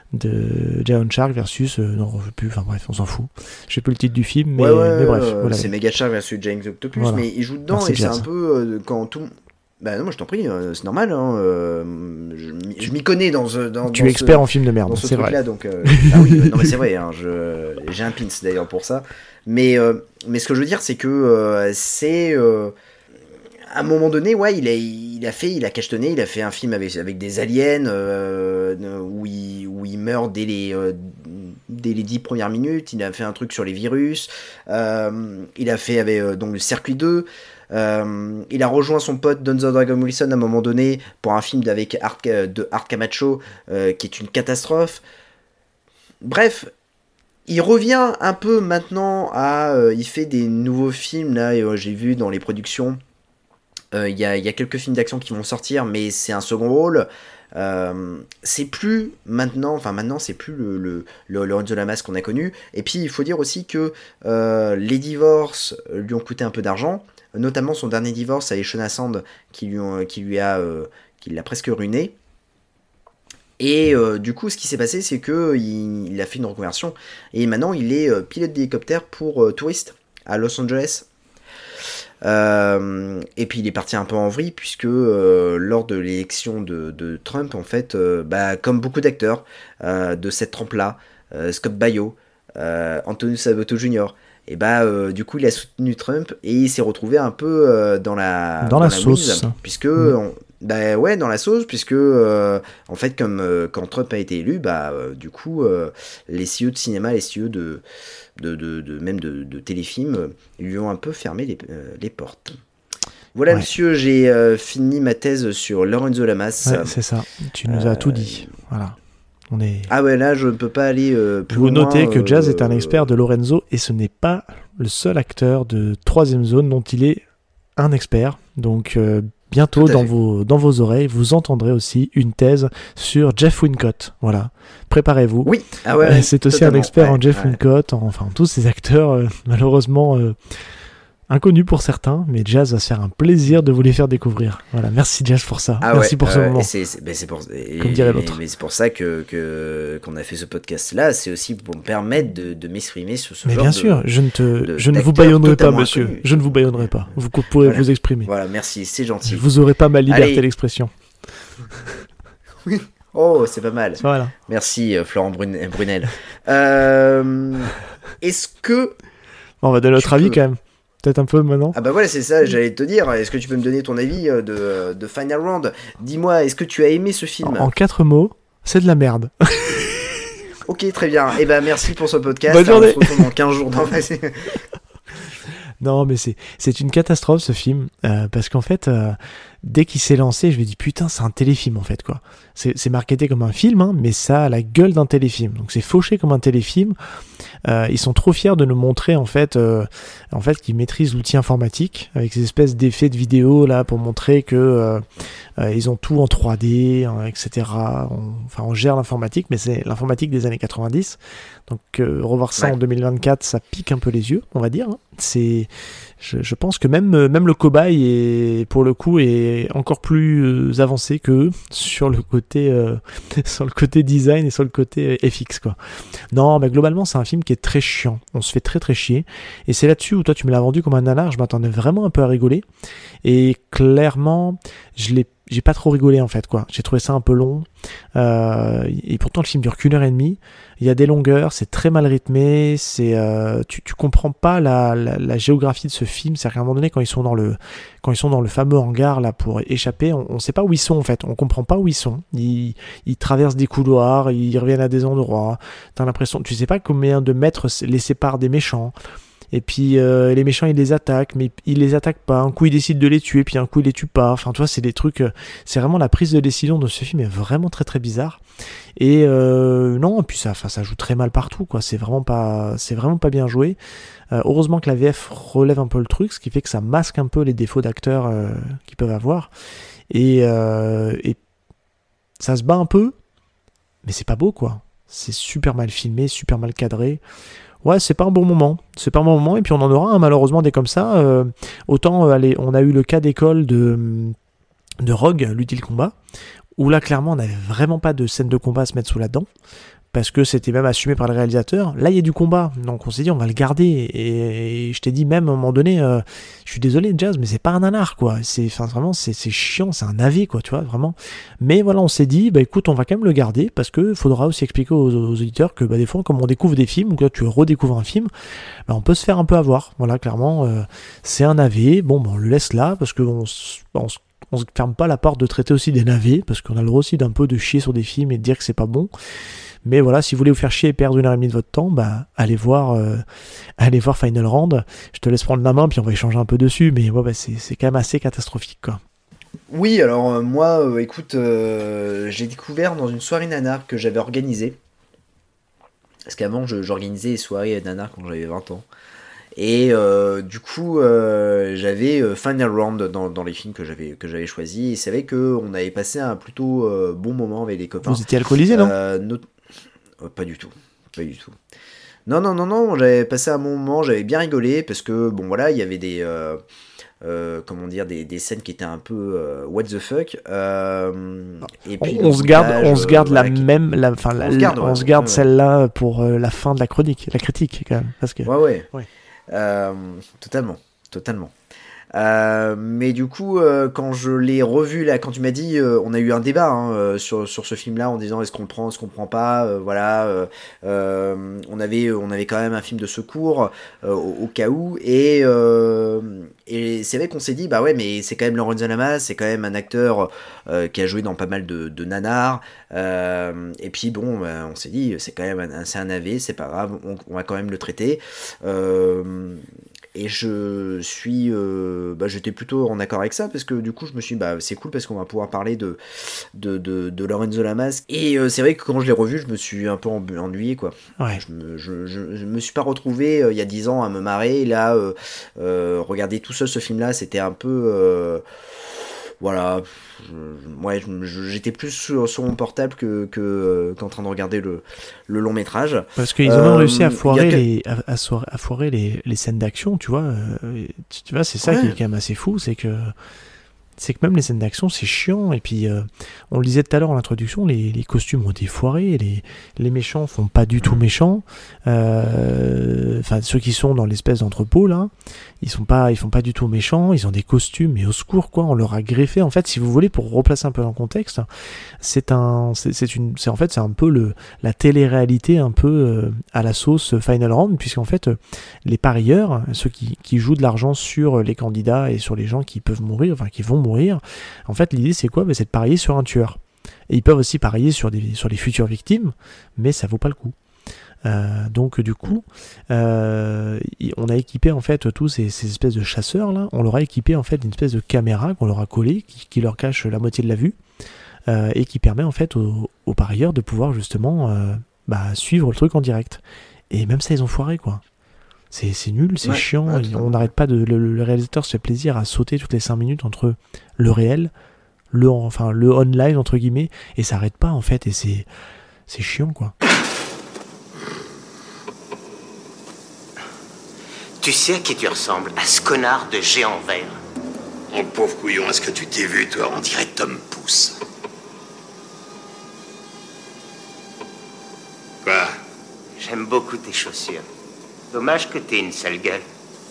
[SPEAKER 6] de Giant Shark versus euh, non je sais plus, enfin bref on s'en fout, je sais plus le titre du film, mais,
[SPEAKER 5] ouais, ouais,
[SPEAKER 6] mais bref
[SPEAKER 5] euh,
[SPEAKER 6] voilà.
[SPEAKER 5] C'est Mega Shark versus Giant Octopus, voilà. Mais il joue dedans. Merci, et c'est un peu euh, quand tout bah non, moi je t'en prie, euh, c'est normal, hein, euh, je, je m'y connais dans ce dans,
[SPEAKER 6] tu
[SPEAKER 5] dans
[SPEAKER 6] es expert
[SPEAKER 5] ce,
[SPEAKER 6] en film de merde, c'est vrai
[SPEAKER 5] là, donc euh, ah oui, euh, non mais c'est vrai, hein, je, j'ai un pins d'ailleurs pour ça, mais euh, mais ce que je veux dire c'est que euh, c'est euh, à un moment donné, ouais, il a, il a fait, il a cachetonné, il a fait un film avec, avec des aliens euh, où, il, où il meurt dès les, euh, dès les dix premières minutes. Il a fait un truc sur les virus. Euh, il a fait avec euh, donc le Circuit deux. Euh, il a rejoint son pote Denzel Dragon Wilson à un moment donné pour un film avec Art, de Art Camacho euh, qui est une catastrophe. Bref. Il revient un peu maintenant à... Euh, il fait des nouveaux films, là, et, euh, j'ai vu dans les productions. Il euh, y, y a quelques films d'action qui vont sortir, mais c'est un second rôle. Euh, c'est plus maintenant, enfin maintenant c'est plus le, le, le Lorenzo Lamas qu'on a connu. Et puis il faut dire aussi que euh, les divorces lui ont coûté un peu d'argent, notamment son dernier divorce avec Shona Sand qui lui, ont, qui lui a, euh, qui l'a presque ruiné. Et euh, du coup, ce qui s'est passé, c'est que il, il a fait une reconversion et maintenant il est euh, pilote d'hélicoptère pour euh, touristes à Los Angeles. Euh, et puis il est parti un peu en vrille puisque euh, lors de l'élection de, de Trump, en fait, euh, bah, comme beaucoup d'acteurs euh, de cette trempe-là, euh, Scott Baio, euh, Anthony Sabato junior, et bah euh, du coup il a soutenu Trump et il s'est retrouvé un peu euh, dans la
[SPEAKER 6] dans, dans la, la sauce,
[SPEAKER 5] mouise, puisque mmh. on, bah ouais dans la sauce puisque euh, en fait comme euh, quand Trump a été élu, bah euh, du coup euh, les C E O de cinéma, les C E O de de, de, de même de, de téléfilms euh, lui ont un peu fermé les, euh, les portes. Voilà, ouais. Monsieur, j'ai euh, fini ma thèse sur Lorenzo Lamas.
[SPEAKER 6] Ouais, c'est ça, tu nous as euh, tout dit. Voilà. On est...
[SPEAKER 5] Ah ouais, là je ne peux pas aller euh, plus
[SPEAKER 6] Vous
[SPEAKER 5] loin.
[SPEAKER 6] Vous notez que Jazz
[SPEAKER 5] euh,
[SPEAKER 6] est un expert de Lorenzo et ce n'est pas le seul acteur de Troisième Zone dont il est un expert. Donc euh, bientôt dans vos, dans vos oreilles, vous entendrez aussi une thèse sur Jeff Wincott. Voilà, préparez-vous.
[SPEAKER 5] Oui, ah ouais, euh,
[SPEAKER 6] c'est aussi
[SPEAKER 5] totalement.
[SPEAKER 6] un expert
[SPEAKER 5] ouais,
[SPEAKER 6] en Jeff
[SPEAKER 5] ouais.
[SPEAKER 6] Wincott, en, enfin tous ces acteurs euh, malheureusement... Euh, inconnu pour certains, mais Jazz va se faire un plaisir de vous les faire découvrir. Voilà, merci Jazz pour ça.
[SPEAKER 5] Ah
[SPEAKER 6] merci
[SPEAKER 5] ouais,
[SPEAKER 6] pour
[SPEAKER 5] euh,
[SPEAKER 6] ce moment.
[SPEAKER 5] Et c'est, c'est, ben c'est pour, et,
[SPEAKER 6] Comme dirait l'autre.
[SPEAKER 5] Mais c'est pour ça que, que qu'on a fait ce podcast-là. C'est aussi pour me permettre de, de m'exprimer sur ce
[SPEAKER 6] mais
[SPEAKER 5] genre
[SPEAKER 6] bien
[SPEAKER 5] de.
[SPEAKER 6] sûr, je ne te,
[SPEAKER 5] de,
[SPEAKER 6] je ne vous baïonnerai pas, monsieur. Inconnu. Je ne vous baïonnerai pas. Vous pourrez
[SPEAKER 5] voilà.
[SPEAKER 6] vous exprimer.
[SPEAKER 5] Voilà, merci, c'est gentil.
[SPEAKER 6] Vous aurez pas ma liberté
[SPEAKER 5] Allez.
[SPEAKER 6] d'expression.
[SPEAKER 5] Oui. Oh, c'est pas mal.
[SPEAKER 6] Voilà.
[SPEAKER 5] Merci euh, Florent Brun- Brunel. euh, est-ce que
[SPEAKER 6] bon, on va donner notre avis
[SPEAKER 5] peux...
[SPEAKER 6] quand même. Peut-être un peu maintenant.
[SPEAKER 5] Ah bah voilà, c'est ça, j'allais te dire. Est-ce que tu peux me donner ton avis de, de Final Round ? Dis-moi, est-ce que tu as aimé ce film ?
[SPEAKER 6] En, en quatre mots, c'est de la merde.
[SPEAKER 5] Ok, très bien. Et eh ben merci pour ce podcast.
[SPEAKER 6] Bonne journée.
[SPEAKER 5] On se retrouve dans quinze jours. Dans...
[SPEAKER 6] Non, mais c'est, c'est une catastrophe ce film, euh, parce qu'en fait, euh, dès qu'il s'est lancé, je me dis putain, c'est un téléfilm en fait, quoi. C'est, c'est marketé comme un film, hein, mais ça a la gueule d'un téléfilm. Donc c'est fauché comme un téléfilm. Euh, ils sont trop fiers de nous montrer en fait, euh, en fait qu'ils maîtrisent l'outil informatique avec ces espèces d'effets de vidéo là pour montrer que euh, euh, ils ont tout en trois D, hein, et cetera. On, enfin, on gère l'informatique, mais c'est l'informatique des années quatre-vingt-dix. Donc euh, revoir ça ouais. en deux mille vingt-quatre, ça pique un peu les yeux, on va dire. Hein. C'est, je, je pense que même même le cobaye est pour le coup est encore plus avancé que sur le côté euh, sur le côté design et sur le côté F X quoi. Non, mais globalement c'est un film qui est très chiant. On se fait très très chier. Et c'est là-dessus où toi tu me l'as vendu comme un nanar. Je m'attendais vraiment un peu à rigoler. Et clairement, je l'ai j'ai pas trop rigolé en fait quoi. J'ai trouvé ça un peu long. Euh, et pourtant le film dure qu'une heure et demie. Il y a des longueurs, c'est très mal rythmé. C'est euh, tu tu comprends pas la, la la géographie de ce film. C'est-à-dire qu'à un moment donné quand ils sont dans le quand ils sont dans le fameux hangar là pour échapper, on, on sait pas où ils sont en fait. On comprend pas où ils sont. Ils ils traversent des couloirs, ils reviennent à des endroits. T'as l'impression, tu sais pas combien de mètres les séparent des méchants. Et puis euh, les méchants ils les attaquent, mais ils les attaquent pas. Un coup ils décident de les tuer, puis un coup ils les tuent pas. Enfin tu vois, c'est des trucs. Euh, c'est vraiment la prise de décision de ce film est vraiment très très bizarre. Et euh, non, et puis ça, enfin ça joue très mal partout quoi. C'est vraiment pas, c'est vraiment pas bien joué. Euh, heureusement que la V F relève un peu le truc, ce qui fait que ça masque un peu les défauts d'acteurs euh, qu'ils peuvent avoir. Et, euh, et ça se bat un peu, mais c'est pas beau quoi. C'est super mal filmé, super mal cadré. Ouais, c'est pas un bon moment. C'est pas un bon moment, et puis on en aura hein, malheureusement des comme ça. Euh, autant, euh, allez, on a eu le cas d'école de, de Rogue, l'utile combat, où là, clairement, on n'avait vraiment pas de scène de combat à se mettre sous la dent, parce que c'était même assumé par le réalisateur. Là, il y a du combat, donc on s'est dit, on va le garder. Et, et je t'ai dit même, à un moment donné, euh, je suis désolé, Jazz, mais c'est pas un nanar, quoi. C'est, enfin, vraiment, c'est, c'est chiant, c'est un navet, quoi, tu vois, vraiment. Mais voilà, on s'est dit, bah écoute, on va quand même le garder, parce que faudra aussi expliquer aux, aux auditeurs que, bah, des fois, comme on découvre des films, ou que tu redécouvres un film, bah, on peut se faire un peu avoir. Voilà, clairement, euh, c'est un navet. Bon, bah, on le laisse là, parce que on, on, on se ferme pas la porte de traiter aussi des navets, parce qu'on a le droit aussi d'un peu de chier sur des films et de dire que c'est pas bon. Mais voilà, si vous voulez vous faire chier et perdre une heure et demie de votre temps, bah allez voir, euh, allez voir Final Round. Je te laisse prendre la main, puis on va échanger un peu dessus. Mais ouais, bah, c'est, c'est quand même assez catastrophique, quoi.
[SPEAKER 5] Oui, alors euh, moi, euh, écoute, euh, j'ai découvert dans une soirée nanar que j'avais organisée. Parce qu'avant, je, j'organisais les soirées nanar quand j'avais vingt ans. Et euh, du coup, euh, j'avais euh, Final Round dans, dans les films que j'avais, que j'avais choisis. Et c'est vrai qu'on avait passé un plutôt euh, bon moment avec les copains.
[SPEAKER 6] Vous étiez alcoolisé, non
[SPEAKER 5] euh, nos... euh, Pas du tout. Pas du tout. Non, non, non, non. J'avais passé un bon moment. J'avais bien rigolé. Parce que, bon, voilà, il y avait des... Euh, euh, comment dire, des, des scènes qui étaient un peu euh, what the fuck. Euh, et puis
[SPEAKER 6] on, on se garde, on se garde
[SPEAKER 5] euh,
[SPEAKER 6] la
[SPEAKER 5] voilà,
[SPEAKER 6] même, la, enfin, la, on se garde, on ouais, se garde ouais, celle-là pour euh, la fin de la chronique, la critique quand même, parce que.
[SPEAKER 5] Ouais, ouais.
[SPEAKER 6] ouais.
[SPEAKER 5] Euh, totalement, totalement. Euh, mais du coup, euh, quand je l'ai revu là, quand tu m'as dit, euh, on a eu un débat hein, euh, sur sur ce film-là en disant est-ce qu'on le prend, est-ce qu'on le prend pas, euh, voilà. Euh, euh, on avait on avait quand même un film de secours euh, au, au cas où et euh, et c'est vrai qu'on s'est dit bah ouais mais c'est quand même Lorenzo Lamas, c'est quand même un acteur euh, qui a joué dans pas mal de, de nanars. Euh, et puis bon, bah, on s'est dit c'est quand même un, c'est un A V, c'est pas grave, on, on va quand même le traiter. Euh, Et je suis, euh, bah, j'étais plutôt en accord avec ça parce que du coup je me suis, dit, bah c'est cool parce qu'on va pouvoir parler de de de, de Lorenzo Lamas. Et euh, c'est vrai que quand je l'ai revu, je me suis un peu ennuyé quoi.
[SPEAKER 6] Ouais.
[SPEAKER 5] Je me, je, je, je me suis pas retrouvé euh, il y a dix ans à me marrer. Là, euh, euh, regarder tout seul ce film-là, c'était un peu, euh, voilà. Je, ouais, je, j'étais plus sur, sur mon portable que, que qu'en train de regarder le, le long métrage.
[SPEAKER 6] Parce qu'ils ont euh, réussi à foirer,
[SPEAKER 5] que...
[SPEAKER 6] les, à, à, à foirer les, les scènes d'action, tu vois. Euh, tu, tu vois, c'est ça ouais. qui est quand même assez fou, c'est que c'est que même les scènes d'action, c'est chiant. Et puis, euh, on le disait tout à l'heure en introduction, les, les costumes ont été foirés, les, les méchants font pas du tout méchants. Euh, enfin, ceux qui sont dans l'espèce d'entrepôt, là, ils sont pas, ils font pas du tout méchants, ils ont des costumes, mais au secours, quoi, on leur a greffé. En fait, si vous voulez, pour replacer un peu dans le contexte, c'est un, c'est, c'est une, c'est en fait, c'est un peu le, la télé-réalité un peu euh, à la sauce Final Round, puisqu'en fait, euh, les parieurs, ceux qui, qui jouent de l'argent sur les candidats et sur les gens qui peuvent mourir, enfin, qui vont mourir, en fait, l'idée, c'est quoi? Ben, c'est de parier sur un tueur. Et ils peuvent aussi parier sur des, sur les futures victimes, mais ça vaut pas le coup. Euh, donc du coup euh, on a équipé en fait tous ces, ces espèces de chasseurs là, on leur a équipé en fait d'une espèce de caméra qu'on leur a collée qui, qui leur cache la moitié de la vue euh, et qui permet en fait aux, aux parieurs de pouvoir justement euh, bah, suivre le truc en direct. Et même ça ils ont foiré quoi. C'est, c'est nul, c'est ouais, chiant, ouais, on n'arrête pas de le, le réalisateur se fait plaisir à sauter toutes les cinq minutes entre le réel, le enfin le online entre guillemets, et ça arrête pas en fait, et c'est c'est chiant quoi.
[SPEAKER 12] Tu sais à qui tu ressembles? À ce connard de géant vert.
[SPEAKER 3] Oh pauvre couillon, est-ce que tu t'es vu, toi? On dirait Tom Pouce. Quoi?
[SPEAKER 12] J'aime beaucoup tes chaussures. Dommage que t'aies une sale gueule.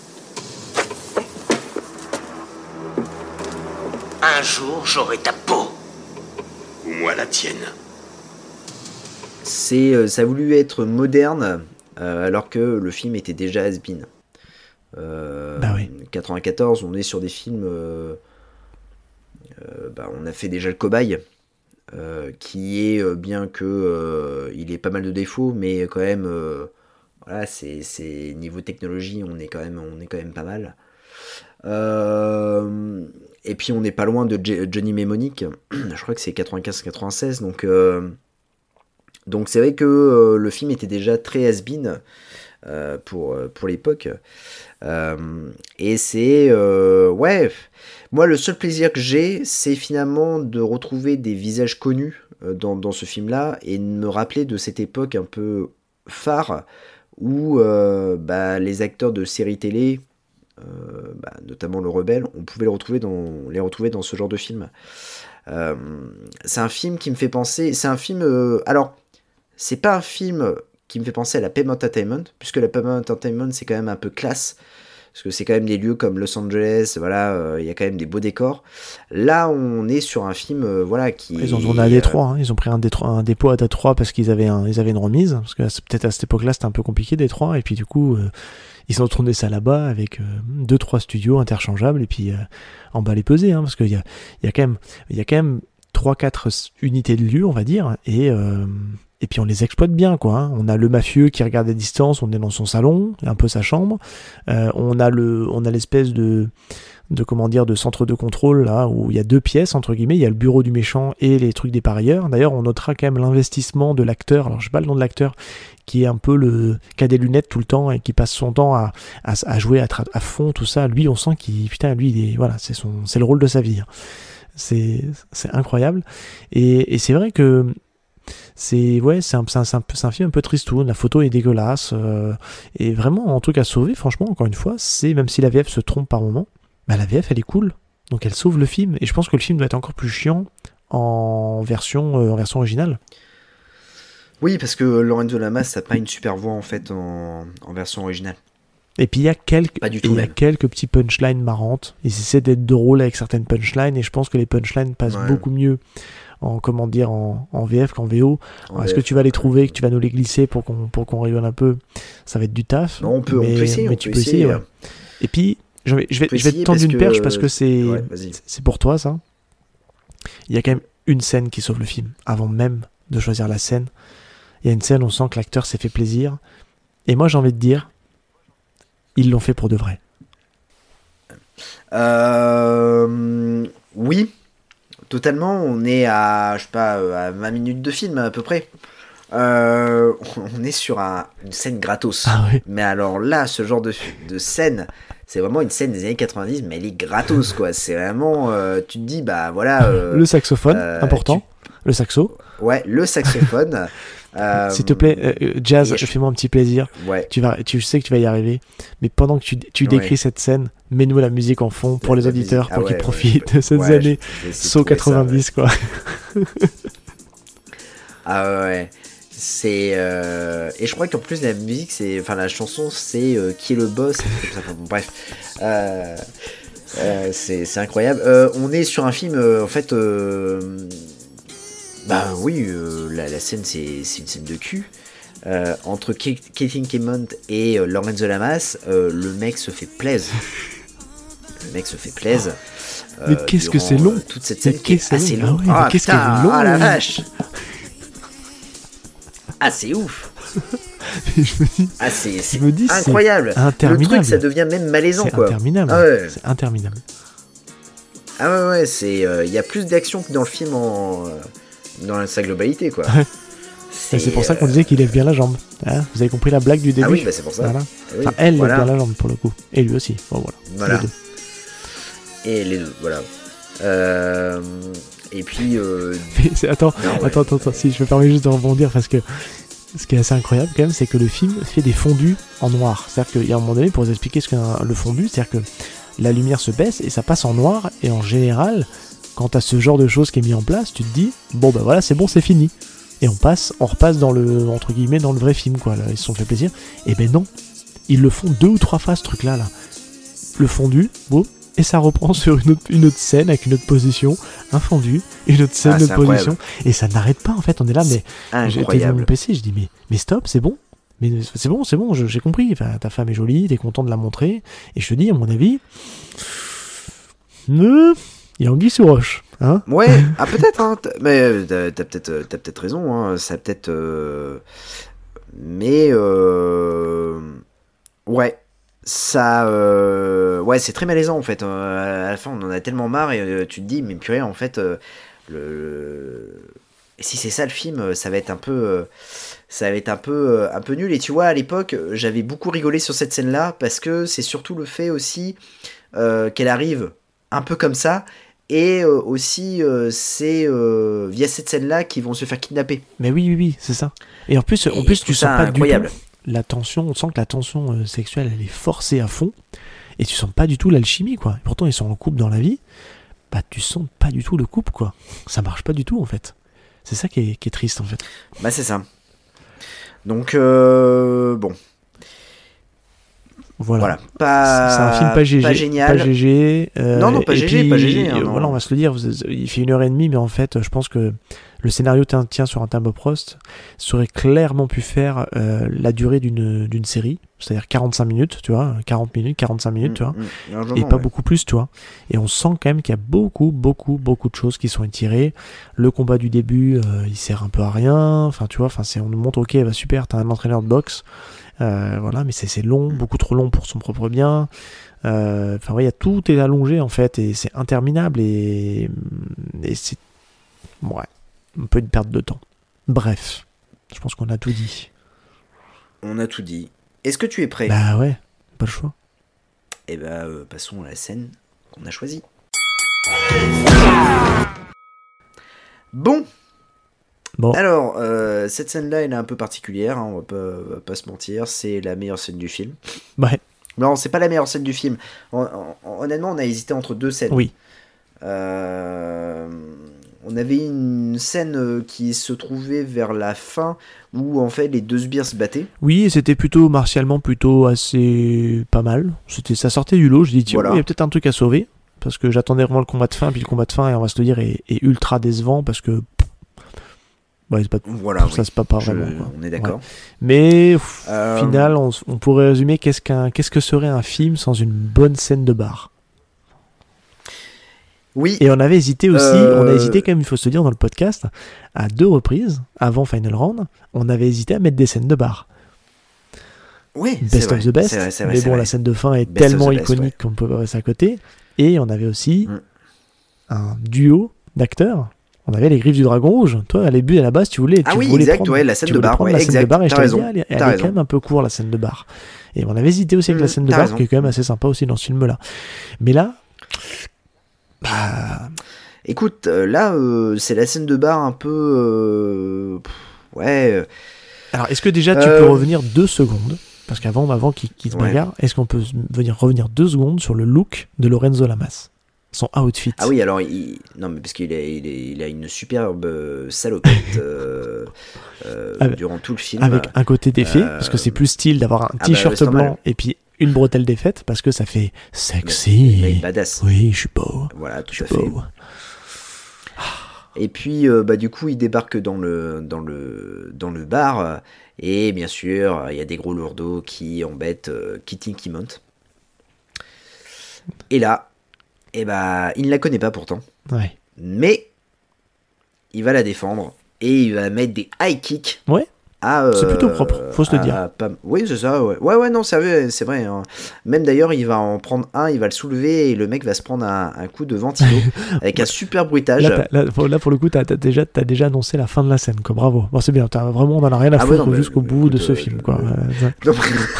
[SPEAKER 12] Un jour, j'aurai ta peau.
[SPEAKER 3] Ou moi la tienne.
[SPEAKER 5] C'est, euh, ça a voulu être moderne, euh, alors que le film était déjà has-been. Euh,
[SPEAKER 6] bah oui.
[SPEAKER 5] quatre-vingt-quatorze, on est sur des films. Euh, euh, bah, on a fait déjà le Cobaye, euh, qui est euh, bien que euh, il ait pas mal de défauts, mais quand même, euh, voilà, c'est, c'est niveau technologie, on est quand même, on est quand même pas mal. Euh, et puis on n'est pas loin de J- Johnny Mnemonic. Je crois que c'est quatre-vingt-quinze quatre-vingt-seize, donc euh, donc c'est vrai que euh, le film était déjà très has-been euh, pour pour l'époque. Euh, et c'est euh, ouais, moi le seul plaisir que j'ai, c'est finalement de retrouver des visages connus euh, dans, dans ce film là et de me rappeler de cette époque un peu phare où euh, bah, les acteurs de séries télé, euh, bah, notamment Le Rebelle, on pouvait les retrouver dans, les retrouver dans ce genre de film. Euh, c'est un film qui me fait penser, c'est un film euh, alors c'est pas un film qui me fait penser à la Paramount Entertainment, puisque la Paramount Entertainment c'est quand même un peu classe, parce que c'est quand même des lieux comme Los Angeles, voilà, il euh, y a quand même des beaux décors. Là, on est sur un film, euh, voilà, qui...
[SPEAKER 6] Ils ont tourné à Détroit, hein. Ils ont pris un, Détroit, un dépôt à Détroit parce qu'ils avaient, un, ils avaient une remise, parce que peut-être à cette époque-là, c'était un peu compliqué, Détroit, et puis du coup, euh, ils ont tourné ça là-bas avec euh, deux, trois studios interchangeables, et puis euh, en bas les pesés, hein, parce qu'il y a, y a quand même, il y a quand même trois, quatre unités de lieu, on va dire, et... Euh, Et puis on les exploite bien, quoi. Hein. On a le mafieux qui regarde à distance, on est dans son salon, un peu sa chambre. Euh, on a le, on a l'espèce de, de comment dire, de centre de contrôle là où il y a deux pièces entre guillemets. Il y a le bureau du méchant et les trucs des parieurs. D'ailleurs, on notera quand même l'investissement de l'acteur. Alors je sais pas le nom de l'acteur, qui est un peu le, qui a des lunettes tout le temps et qui passe son temps à, à, à jouer à, tra- à fond tout ça. Lui, on sent qu'il, putain, lui, il est, voilà, c'est son, c'est le rôle de sa vie. Hein. C'est, c'est incroyable. Et, et c'est vrai que c'est ouais c'est un, c'est, un, c'est, un, c'est un film un peu tristoun, la photo est dégueulasse euh, et vraiment un truc à sauver franchement encore une fois, c'est même si la V F se trompe par moment, bah la V F elle est cool, donc elle sauve le film, et je pense que le film doit être encore plus chiant en version euh, en version originale.
[SPEAKER 5] Oui, parce que Lorenzo Lamas n'a pas une super voix en fait en, en version originale.
[SPEAKER 6] Et puis il y a quelques,
[SPEAKER 5] Pas du
[SPEAKER 6] et
[SPEAKER 5] tout
[SPEAKER 6] il y a
[SPEAKER 5] même.
[SPEAKER 6] quelques petits punchlines marrantes. Ils essaient d'être drôles avec certaines punchlines et je pense que les punchlines passent
[SPEAKER 5] Ouais.
[SPEAKER 6] beaucoup mieux en comment dire en, en V F qu'en V O.
[SPEAKER 5] En
[SPEAKER 6] Alors, est-ce
[SPEAKER 5] V F,
[SPEAKER 6] que tu vas les trouver, que tu vas nous les glisser pour qu'on pour qu'on rigole un peu? Ça va être du taf.
[SPEAKER 5] Non, on peut, on
[SPEAKER 6] mais,
[SPEAKER 5] peut essayer.
[SPEAKER 6] mais
[SPEAKER 5] on
[SPEAKER 6] tu
[SPEAKER 5] peut
[SPEAKER 6] peux essayer.
[SPEAKER 5] essayer,
[SPEAKER 6] Ouais. Et puis je vais, je vais,
[SPEAKER 5] On peut
[SPEAKER 6] je vais te
[SPEAKER 5] essayer
[SPEAKER 6] tendre
[SPEAKER 5] parce
[SPEAKER 6] une
[SPEAKER 5] que-
[SPEAKER 6] perche parce que c'est
[SPEAKER 5] Ouais, vas-y.
[SPEAKER 6] c'est pour toi ça. Il y a quand même une scène qui sauve le film avant même de choisir la scène. Il y a une scène où on sent que l'acteur s'est fait plaisir. Et moi j'ai envie de dire, ils l'ont fait pour de vrai.
[SPEAKER 5] Euh, oui, totalement. On est à, je sais pas, à vingt minutes de film à peu près. Euh, on est sur un- une scène gratos.
[SPEAKER 6] Ah oui.
[SPEAKER 5] Mais alors là, ce genre de, de scène, c'est vraiment une scène des années quatre-vingt-dix, mais elle est gratos quoi. C'est vraiment, euh, tu te dis, bah voilà. euh,
[SPEAKER 6] Le saxophone,
[SPEAKER 5] euh,
[SPEAKER 6] important. Le saxo.
[SPEAKER 5] Ouais, le saxophone. euh,
[SPEAKER 6] S'il te plaît, euh, Jazz,
[SPEAKER 5] et je-
[SPEAKER 6] fais-moi un petit plaisir.
[SPEAKER 5] Ouais.
[SPEAKER 6] Tu, vas, tu sais que tu vas y arriver, mais pendant que tu, tu décris
[SPEAKER 5] Ouais.
[SPEAKER 6] cette scène, mets-nous la musique en fond pour
[SPEAKER 5] La-
[SPEAKER 6] les
[SPEAKER 5] la
[SPEAKER 6] auditeurs,
[SPEAKER 5] musique.
[SPEAKER 6] pour
[SPEAKER 5] Ah
[SPEAKER 6] qu'ils
[SPEAKER 5] ouais,
[SPEAKER 6] profitent
[SPEAKER 5] ouais,
[SPEAKER 6] de cette
[SPEAKER 5] ouais, je-
[SPEAKER 6] année
[SPEAKER 5] je vais essayer de
[SPEAKER 6] saut
[SPEAKER 5] trouver ça,
[SPEAKER 6] quatre-vingt-dix, quoi.
[SPEAKER 5] Ah ouais. C'est euh, et je crois qu'en plus la musique c'est, enfin la chanson c'est euh, qui est le boss, un truc comme ça. Enfin, bon, bref, euh, euh, c'est c'est incroyable. Euh, on est sur un film euh, en fait, euh, bah oui, euh, la, la scène c'est c'est une scène de cul. Euh, entre Kathleen Kemont et euh, Lorenzo Lamas, euh, le mec se fait plaise. Le mec se fait plaise.
[SPEAKER 6] Mais qu'est-ce que
[SPEAKER 5] durant,
[SPEAKER 6] c'est long.
[SPEAKER 5] euh, toute cette
[SPEAKER 6] Mais
[SPEAKER 5] scène qui est
[SPEAKER 6] qu'est-ce que c'est
[SPEAKER 5] assez
[SPEAKER 6] long.
[SPEAKER 5] long.
[SPEAKER 6] Ah ouais, mais
[SPEAKER 5] Ah
[SPEAKER 6] qu'est-ce
[SPEAKER 5] putain,
[SPEAKER 6] qu'elle est long,
[SPEAKER 5] ah la
[SPEAKER 6] oui.
[SPEAKER 5] vache. Ah c'est ouf.
[SPEAKER 6] je me dis,
[SPEAKER 5] Ah c'est c'est
[SPEAKER 6] je me dis, c'est
[SPEAKER 5] incroyable. Le
[SPEAKER 6] interminable.
[SPEAKER 5] truc ça devient même malaisant
[SPEAKER 6] c'est
[SPEAKER 5] quoi.
[SPEAKER 6] interminable.
[SPEAKER 5] Ah ouais.
[SPEAKER 6] C'est interminable.
[SPEAKER 5] Ah ouais ouais, c'est il euh, y a plus d'action que dans le film en euh, dans sa globalité quoi.
[SPEAKER 6] Ouais. Et c'est pour ça qu'on disait qu'il lève bien la jambe. Hein, vous avez compris la blague du début.
[SPEAKER 5] Ah oui, bah c'est pour ça.
[SPEAKER 6] Voilà.
[SPEAKER 5] Ah oui,
[SPEAKER 6] Enfin, elle
[SPEAKER 5] voilà.
[SPEAKER 6] lève bien la jambe pour le coup. Et lui aussi. Bon voilà.
[SPEAKER 5] Voilà.
[SPEAKER 6] Les deux.
[SPEAKER 5] Et les deux, voilà. Euh, et puis euh,
[SPEAKER 6] Mais c'est- attends,
[SPEAKER 5] non, ouais.
[SPEAKER 6] attends, attends, attends, si je me permets juste de rebondir parce que ce qui est assez incroyable quand même, c'est que le film fait des fondus en noir. C'est-à-dire qu'il y a un moment donné, pour vous expliquer ce qu'est un- le fondu, c'est-à-dire que la lumière se baisse et ça passe en noir. Et en général, quand t'as ce genre de choses qui est mis en place, tu te dis, bon ben voilà, c'est bon, c'est fini. Et on passe, on repasse dans le, entre guillemets, dans le vrai film, quoi. Là, ils se sont fait plaisir. Et ben non, ils le font deux ou trois fois ce truc-là, là. Le fondu, bon, et ça reprend sur une autre, une autre scène avec une autre position, un fondu, une autre scène,
[SPEAKER 5] Ah,
[SPEAKER 6] une
[SPEAKER 5] c'est
[SPEAKER 6] autre position, et ça n'arrête pas en fait. On est là, mais j'étais devant
[SPEAKER 5] incroyable.
[SPEAKER 6] mon P C, je dis mais, mais stop, c'est bon, mais c'est bon, c'est bon, je- j'ai compris. Enfin, ta femme est jolie, t'es content de la montrer, et je te dis, à mon avis, euh, il y a anguille sous roche, hein.
[SPEAKER 5] Ouais, ah peut-être, hein, t- mais euh, t'as, t'as peut-être, euh, t'as peut-être raison, hein, ça peut-être, euh, mais euh, ouais, ça, euh, ouais, c'est très malaisant en fait. Euh, à la fin, on en a tellement marre et euh, tu te dis, mais purée, en fait, euh, le, et si c'est ça le film, ça va être un peu, euh, ça va être un peu, euh, un peu nul. Et tu vois, à l'époque, j'avais beaucoup rigolé sur cette scène-là parce que c'est surtout le fait aussi euh, qu'elle arrive un peu comme ça. Et euh, aussi, euh, c'est euh, via cette scène-là qu'ils vont se faire kidnapper.
[SPEAKER 6] Mais oui, oui, oui, c'est ça. Et en plus, en
[SPEAKER 5] Et
[SPEAKER 6] plus,
[SPEAKER 5] je
[SPEAKER 6] tu
[SPEAKER 5] trouve
[SPEAKER 6] sens
[SPEAKER 5] ça
[SPEAKER 6] pas
[SPEAKER 5] incroyable.
[SPEAKER 6] du tout la tension. On sent que la tension euh, sexuelle, elle est forcée à fond, et tu sens pas du tout l'alchimie, quoi. Et pourtant, ils sont en couple dans la vie. Bah, tu sens pas du tout le couple, quoi. Ça marche pas du tout, en fait. C'est ça qui est, qui est triste, en fait.
[SPEAKER 5] Bah, c'est ça. Donc, euh, bon.
[SPEAKER 6] Voilà.
[SPEAKER 5] Voilà. Pas,
[SPEAKER 6] C'est un film pas G G.
[SPEAKER 5] Pas génial.
[SPEAKER 6] Pas G G. euh,
[SPEAKER 5] Non, non, pas
[SPEAKER 6] et
[SPEAKER 5] G G,
[SPEAKER 6] puis,
[SPEAKER 5] pas G G, hein,
[SPEAKER 6] euh,
[SPEAKER 5] non.
[SPEAKER 6] voilà, on va se le dire. vous- Il fait une heure et demie, mais en fait, je pense que le scénario tient, tient sur un thème Bob Ross serait clairement pu faire euh, la durée d'une d'une série, c'est-à-dire quarante-cinq minutes, tu vois, quarante minutes, quarante-cinq minutes, tu vois,
[SPEAKER 5] Mmh, largement,
[SPEAKER 6] et pas
[SPEAKER 5] ouais.
[SPEAKER 6] beaucoup plus, tu vois. Et on sent quand même qu'il y a beaucoup, beaucoup, beaucoup de choses qui sont étirées. Le combat du début, euh, il sert un peu à rien. Enfin, tu vois, enfin, c'est, on nous montre, ok, bah, super, t'as un entraîneur de boxe. Euh, voilà, mais c'est, c'est long, beaucoup trop long pour son propre bien. Euh, Enfin, ouais, y a, tout est allongé en fait, et c'est interminable, et, et c'est. Ouais, un peu une perte de temps. Bref, je pense qu'on a tout dit.
[SPEAKER 5] On a tout dit. Est-ce que tu es prêt?
[SPEAKER 6] Bah ouais, pas le choix.
[SPEAKER 5] Et bah, euh, passons à la scène qu'on a choisie. Bon.
[SPEAKER 6] Bon.
[SPEAKER 5] Alors, euh, cette scène-là, elle est un peu particulière, hein, on va pas, on va pas se mentir, c'est la meilleure scène du film.
[SPEAKER 6] Ouais.
[SPEAKER 5] Non, c'est pas la meilleure scène du film. Hon- hon- Honnêtement, on a hésité entre deux scènes.
[SPEAKER 6] Oui.
[SPEAKER 5] Euh, on avait une scène euh, qui se trouvait vers la fin où en fait les deux sbires se battaient.
[SPEAKER 6] Oui, et c'était plutôt martialement plutôt assez pas mal. C'était, ça sortait du lot. Je dis tiens,
[SPEAKER 5] Voilà.
[SPEAKER 6] il y a peut-être un truc à sauver parce que j'attendais vraiment le combat de fin, puis le combat de fin, et on va se le dire, est, est ultra décevant parce que ouais, c'est pas,
[SPEAKER 5] Voilà,
[SPEAKER 6] pour ça
[SPEAKER 5] oui.
[SPEAKER 6] c'est pas pas
[SPEAKER 5] Je-
[SPEAKER 6] vraiment. Quoi.
[SPEAKER 5] on est d'accord.
[SPEAKER 6] Ouais. Mais au
[SPEAKER 5] Euh,
[SPEAKER 6] final, on, s- on pourrait résumer qu'est-ce qu'un, qu'est-ce que serait un film sans une bonne scène de bar.
[SPEAKER 5] Oui.
[SPEAKER 6] Et on avait hésité aussi,
[SPEAKER 5] Euh,
[SPEAKER 6] on a hésité quand même, il faut se dire dans le podcast, à deux reprises, avant Final Round, on avait hésité à mettre des scènes de bar.
[SPEAKER 5] Oui, c'est
[SPEAKER 6] Best
[SPEAKER 5] vrai,
[SPEAKER 6] of the best,
[SPEAKER 5] c'est vrai, c'est vrai,
[SPEAKER 6] mais
[SPEAKER 5] c'est
[SPEAKER 6] bon,
[SPEAKER 5] vrai.
[SPEAKER 6] la scène de fin est
[SPEAKER 5] Best of
[SPEAKER 6] tellement
[SPEAKER 5] the best,
[SPEAKER 6] iconique
[SPEAKER 5] ouais.
[SPEAKER 6] qu'on peut pas passer à côté. Et on avait aussi
[SPEAKER 5] Mm.
[SPEAKER 6] un duo d'acteurs. On avait les Griffes du Dragon Rouge. Toi, à début, à la base, tu voulais,
[SPEAKER 5] Ah
[SPEAKER 6] tu
[SPEAKER 5] oui,
[SPEAKER 6] voulais
[SPEAKER 5] exact,
[SPEAKER 6] prendre,
[SPEAKER 5] ouais, la scène
[SPEAKER 6] tu
[SPEAKER 5] de
[SPEAKER 6] voulais
[SPEAKER 5] bar,
[SPEAKER 6] prendre
[SPEAKER 5] ouais,
[SPEAKER 6] la scène de
[SPEAKER 5] exact,
[SPEAKER 6] bar, et je
[SPEAKER 5] t'as
[SPEAKER 6] t'avais dit,
[SPEAKER 5] raison,
[SPEAKER 6] elle, est- elle
[SPEAKER 5] t'as
[SPEAKER 6] est
[SPEAKER 5] raison.
[SPEAKER 6] quand même un peu courte, la scène de bar. Et on avait hésité aussi avec la
[SPEAKER 5] Mm,
[SPEAKER 6] scène de
[SPEAKER 5] t'as
[SPEAKER 6] bar,
[SPEAKER 5] raison.
[SPEAKER 6] qui est quand même assez sympa aussi dans ce film-là. Mais là, bah,
[SPEAKER 5] Écoute, euh, là, euh, c'est la scène de bar un peu... euh, pff, ouais... euh,
[SPEAKER 6] alors, est-ce que déjà tu
[SPEAKER 5] Euh,
[SPEAKER 6] peux revenir deux secondes, parce qu'avant, avant qu'il qu'il se
[SPEAKER 5] Ouais.
[SPEAKER 6] bagarre, est-ce qu'on peut venir revenir deux secondes sur le look de Lorenzo Lamas, son outfit?
[SPEAKER 5] Ah oui, alors, il... non, mais parce qu'il a, il est- il a une superbe euh, salopette euh, euh,
[SPEAKER 6] Avec-
[SPEAKER 5] durant tout le film.
[SPEAKER 6] Avec un côté défait,
[SPEAKER 5] Euh,
[SPEAKER 6] parce que c'est plus style d'avoir un
[SPEAKER 5] ah bah,
[SPEAKER 6] t-shirt
[SPEAKER 5] c'est normal.
[SPEAKER 6] blanc et puis une bretelle défaite, parce que ça fait
[SPEAKER 5] Le
[SPEAKER 6] sexy.
[SPEAKER 5] mec badass.
[SPEAKER 6] Oui, je suis beau.
[SPEAKER 5] Voilà, tout
[SPEAKER 6] Je
[SPEAKER 5] à
[SPEAKER 6] suis
[SPEAKER 5] fait.
[SPEAKER 6] beau.
[SPEAKER 5] Et puis, euh, bah, du coup, il débarque dans le, dans le, dans le bar. euh, Et bien sûr, il y a des gros lourdeaux qui embêtent euh, Kitty qui monte. Et là, eh bah, il ne la connaît pas pourtant.
[SPEAKER 6] Ouais.
[SPEAKER 5] Mais il va la défendre. Et il va mettre des high kicks.
[SPEAKER 6] Ouais.
[SPEAKER 5] À, euh,
[SPEAKER 6] C'est plutôt propre, faut se le
[SPEAKER 5] à-
[SPEAKER 6] dire.
[SPEAKER 5] à Pam. Oui, c'est ça, ouais. Ouais, ouais, non, c'est vrai. C'est vrai hein. Même d'ailleurs, il va en prendre un, il va le soulever et le mec va se prendre un, un coup de ventilo avec un super bruitage.
[SPEAKER 6] Là, t'as- là, pour- là, pour le coup, t'as as déjà, t'as déjà annoncé la fin de la scène, quoi. Bravo. Bon, c'est bien. T'as vraiment, on en a rien à
[SPEAKER 5] Ah ouais,
[SPEAKER 6] foutre
[SPEAKER 5] non, mais-
[SPEAKER 6] jusqu'au bout de
[SPEAKER 5] écoute,
[SPEAKER 6] ce
[SPEAKER 5] euh,
[SPEAKER 6] film, quoi.
[SPEAKER 5] euh,
[SPEAKER 6] Ouais,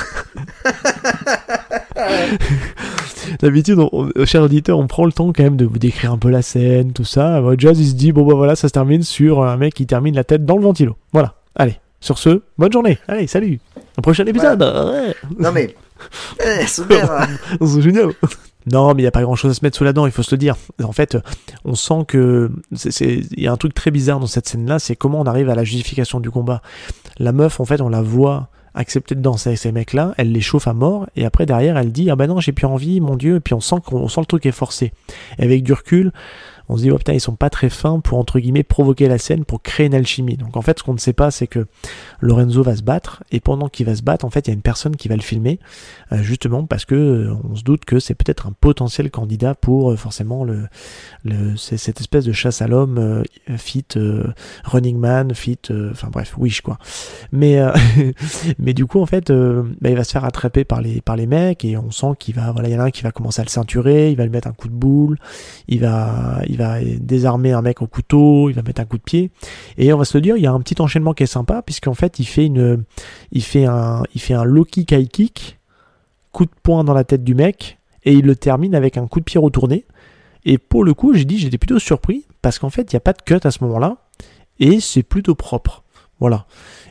[SPEAKER 6] D'habitude, on- on- cher auditeur, on prend le temps quand même de vous décrire un peu la scène, tout ça. Bah, Jazz, il se dit, bon, bah voilà, ça se termine sur un mec qui termine la tête dans le ventilo. Voilà. Allez. Sur ce, bonne journée. Allez, salut. Au prochain épisode. Ouais.
[SPEAKER 5] Non mais, eh, super. hein.
[SPEAKER 6] C'est génial. Non, mais il n'y a pas grand chose à se mettre sous la dent, il faut se le dire. En fait, on sent que. c'est- c'est- Il y a un truc très bizarre dans cette scène-là, c'est comment on arrive à la justification du combat. La meuf, en fait, on la voit accepter de danser avec ces mecs-là, elle les chauffe à mort, et après, derrière, elle dit ah ben non, j'ai plus envie, mon Dieu, et puis on sent, qu'on, on sent le truc est forcé. Et avec du recul, on se dit, oh putain, ils sont pas très fins pour, entre guillemets, provoquer la scène, pour créer une alchimie. Donc en fait, ce qu'on ne sait pas, c'est que Lorenzo va se battre, et pendant qu'il va se battre, en fait, il y a une personne qui va le filmer, euh, justement parce que euh, on se doute que c'est peut-être un potentiel candidat pour euh, forcément le, le c'est cette espèce de chasse à l'homme euh, fit euh, Running Man, fit, euh, enfin bref, Wish quoi. Mais euh, mais du coup en fait, euh, bah, il va se faire attraper par les par les mecs et on sent qu'il va, voilà, il y en a un qui va commencer à le ceinturer, il va lui mettre un coup de boule, il va il va désarmer un mec au couteau, il va mettre un coup de pied et on va se le dire, il y a un petit enchaînement qui est sympa puisqu'en fait il fait une il fait un il fait un low kick high kick, coup de poing dans la tête du mec et il le termine avec un coup de pied retourné. Et pour le coup, j'ai dit, j'étais plutôt surpris parce qu'en fait, il n'y a pas de cut à ce moment-là et c'est plutôt propre. Voilà.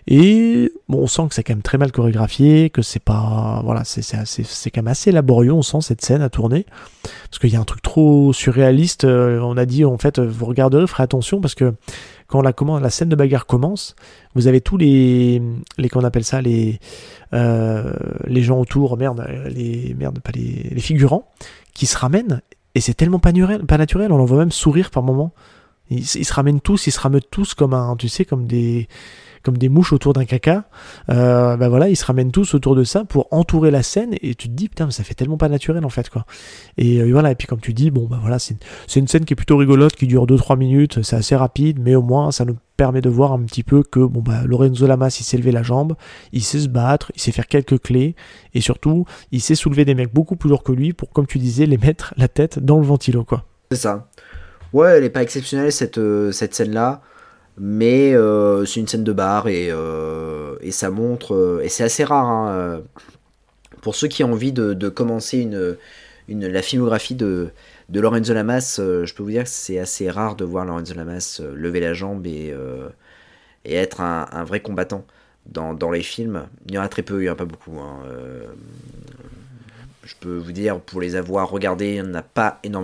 [SPEAKER 6] Et bon, on sent que c'est quand même très mal chorégraphié, que c'est pas, voilà, c'est c'est assez- c'est quand même assez laborieux. On sent cette scène à tourner parce qu'il y a un truc trop surréaliste. euh, On a dit en fait, vous regarderez, ferez attention parce que quand la, comment, la scène de bagarre commence, vous avez tous les, les qu'on appelle ça, les, euh, les gens autour, merde, les, merde, pas les, les figurants, qui se ramènent, et c'est tellement pas naturel, pas naturel, on en voit même sourire par moment. Ils, ils se ramènent tous, ils se rameutent tous comme un, tu sais, comme des, comme des mouches autour d'un caca. Euh, ben voilà, ils se ramènent tous autour de ça pour entourer la scène, et tu te dis, putain, mais ça fait tellement pas naturel en fait, quoi. Et euh, voilà, et puis comme tu dis, bon, ben voilà, c'est une, c'est une scène qui est plutôt rigolote, qui dure deux trois minutes, c'est assez rapide, mais au moins ça nous permet de voir un petit peu que bon bah Lorenzo Lamas il s'est levé la jambe, il sait se battre, il sait faire quelques clés et surtout il sait soulever des mecs beaucoup plus lourds que lui pour, comme tu disais, les mettre la tête dans le ventilo, quoi.
[SPEAKER 5] C'est ça. Ouais, elle est pas exceptionnelle cette, euh, cette scène-là, mais euh, c'est une scène de bar et, euh, et ça montre, euh, et c'est assez rare, hein, euh, pour ceux qui ont envie de, de commencer une, une, la filmographie de, de Lorenzo Lamas, euh, je peux vous dire que c'est assez rare de voir Lorenzo Lamas euh, lever la jambe et, euh, et être un, un vrai combattant dans, dans les films. Il y en a très peu, il n'y en a pas beaucoup. Hein, euh, je peux vous dire, pour les avoir regardés, il n'y en a pas énormément.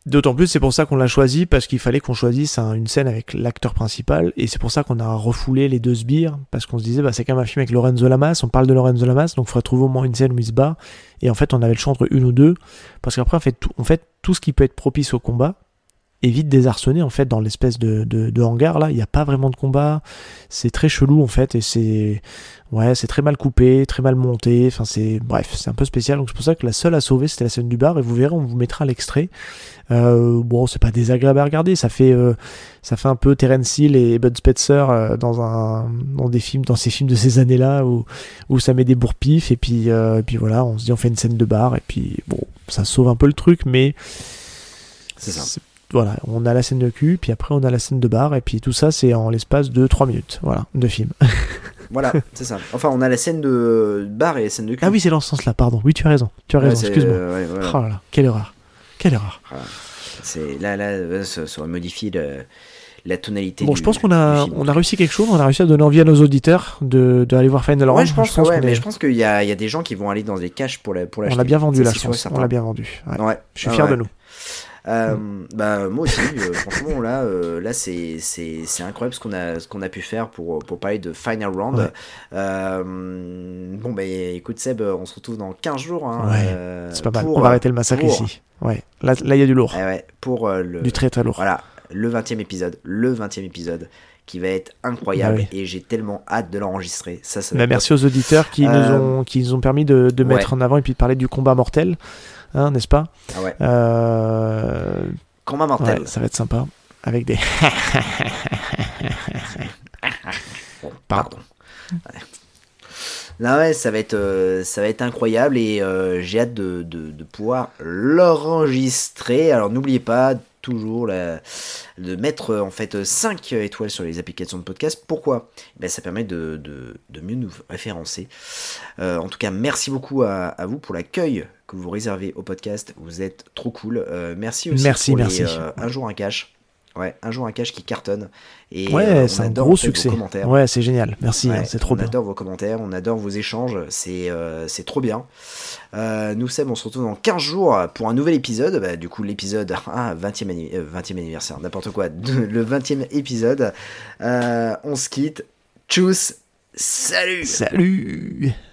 [SPEAKER 6] D'autant plus, c'est pour ça qu'on l'a choisi, parce qu'il fallait qu'on choisisse un, une scène avec l'acteur principal, et c'est pour ça qu'on a refoulé les deux sbires, parce qu'on se disait, bah, c'est quand même un film avec Lorenzo Lamas, on parle de Lorenzo Lamas, donc il faudrait trouver au moins une scène où il se bat, et en fait, on avait le choix entre une ou deux, parce qu'après, en fait, tout, en fait, tout ce qui peut être propice au combat est vite désarçonné, en fait, dans l'espèce de, de, de hangar, là, il n'y a pas vraiment de combat, c'est très chelou, en fait, et c'est, ouais, c'est très mal coupé, très mal monté, enfin, c'est, bref, c'est un peu spécial, donc c'est pour ça que la seule à sauver, c'était la scène du bar, et vous verrez, on vous mettra l'extrait. Euh, bon, c'est pas désagréable à regarder, ça fait, euh, ça fait un peu Terence Hill et Bud Spencer euh, dans un, dans des films, dans ces films de ces années-là où, où ça met des bourre-pifs et puis, euh, et puis voilà, on se dit on fait une scène de bar et puis bon, ça sauve un peu le truc, mais
[SPEAKER 5] c'est ça.
[SPEAKER 6] C'est, voilà, on a la scène de cul, puis après on a la scène de bar et puis tout ça c'est en l'espace de trois minutes, voilà, de film.
[SPEAKER 5] Voilà, c'est ça. Enfin, on a la scène de bar et la scène de cul.
[SPEAKER 6] Ah oui, c'est dans ce sens-là, pardon. Oui, tu as raison, tu as
[SPEAKER 5] ouais,
[SPEAKER 6] raison. Excuse-moi.
[SPEAKER 5] Euh, ouais, voilà.
[SPEAKER 6] Oh là là, quelle erreur. Quelle erreur.
[SPEAKER 5] Voilà. C'est là, là, ça, ça aurait modifié le, la tonalité.
[SPEAKER 6] Bon,
[SPEAKER 5] du,
[SPEAKER 6] je pense qu'on a,
[SPEAKER 5] film,
[SPEAKER 6] on a réussi quelque chose. On a réussi à donner envie à nos auditeurs de, de aller voir Final Round.
[SPEAKER 5] Ouais, je pense, je pense ouais, mais
[SPEAKER 6] est...
[SPEAKER 5] je pense qu'il y a, il y a des gens qui vont aller dans des caches pour la, pour l'acheter.
[SPEAKER 6] On l'a bien vendu
[SPEAKER 5] ça,
[SPEAKER 6] là, je pense. On l'a bien vendu. Ouais. Ouais. Je suis ah, fier
[SPEAKER 5] ouais.
[SPEAKER 6] de nous.
[SPEAKER 5] Euh, mm. Bah moi aussi, euh, franchement là, euh, là c'est, c'est, c'est incroyable ce qu'on a, ce qu'on a pu faire pour, pour parler de Final Round. Ouais. Euh, bon bah écoute Seb, on se retrouve dans quinze jours. Hein,
[SPEAKER 6] ouais,
[SPEAKER 5] euh,
[SPEAKER 6] c'est pas mal.
[SPEAKER 5] Pour,
[SPEAKER 6] on va arrêter le massacre
[SPEAKER 5] pour...
[SPEAKER 6] ici. Ouais. Là, là il y a du lourd.
[SPEAKER 5] Ouais, ouais, pour euh, le...
[SPEAKER 6] du très très lourd.
[SPEAKER 5] Voilà, le vingtième épisode, le vingtième épisode. Qui va être incroyable bah oui. Et j'ai tellement hâte de l'enregistrer. Ça, ça
[SPEAKER 6] bah merci aux auditeurs qui, euh... nous ont, qui nous ont permis de, de ouais. mettre en avant et puis de parler du combat mortel, hein, n'est-ce pas?
[SPEAKER 5] Ah ouais.
[SPEAKER 6] Euh...
[SPEAKER 5] Combat mortel.
[SPEAKER 6] Ouais, ça va être sympa. Avec des.
[SPEAKER 5] bon, pardon. Ouais. Non, ouais, ça va être, euh, ça va être incroyable et euh, j'ai hâte de, de, de pouvoir l'enregistrer. Alors n'oubliez pas toujours la, de mettre en fait cinq étoiles sur les applications de podcast. Pourquoi ? Ben, ça permet de, de, de mieux nous référencer. Euh, en tout cas, merci beaucoup à, à vous pour l'accueil que vous réservez au podcast. Vous êtes trop cool. Euh, merci aussi
[SPEAKER 6] merci,
[SPEAKER 5] pour
[SPEAKER 6] merci.
[SPEAKER 5] les euh, Un jour un cash. Ouais, un jour un cash qui cartonne. Et
[SPEAKER 6] ouais,
[SPEAKER 5] euh, on
[SPEAKER 6] c'est un
[SPEAKER 5] adore
[SPEAKER 6] gros
[SPEAKER 5] en fait,
[SPEAKER 6] succès.
[SPEAKER 5] Vos commentaires.
[SPEAKER 6] Ouais, c'est génial. Merci,
[SPEAKER 5] ouais,
[SPEAKER 6] hein, c'est trop
[SPEAKER 5] on
[SPEAKER 6] bien.
[SPEAKER 5] On adore vos commentaires, on adore vos échanges. C'est, euh, c'est trop bien. Euh, nous, Seb, on se retrouve dans quinze jours pour un nouvel épisode. Bah, du coup, l'épisode ah, vingtième, anni- euh, vingtième anniversaire, n'importe quoi. De, le vingtième épisode. Euh, on se quitte. Tchuss. Salut.
[SPEAKER 6] Salut.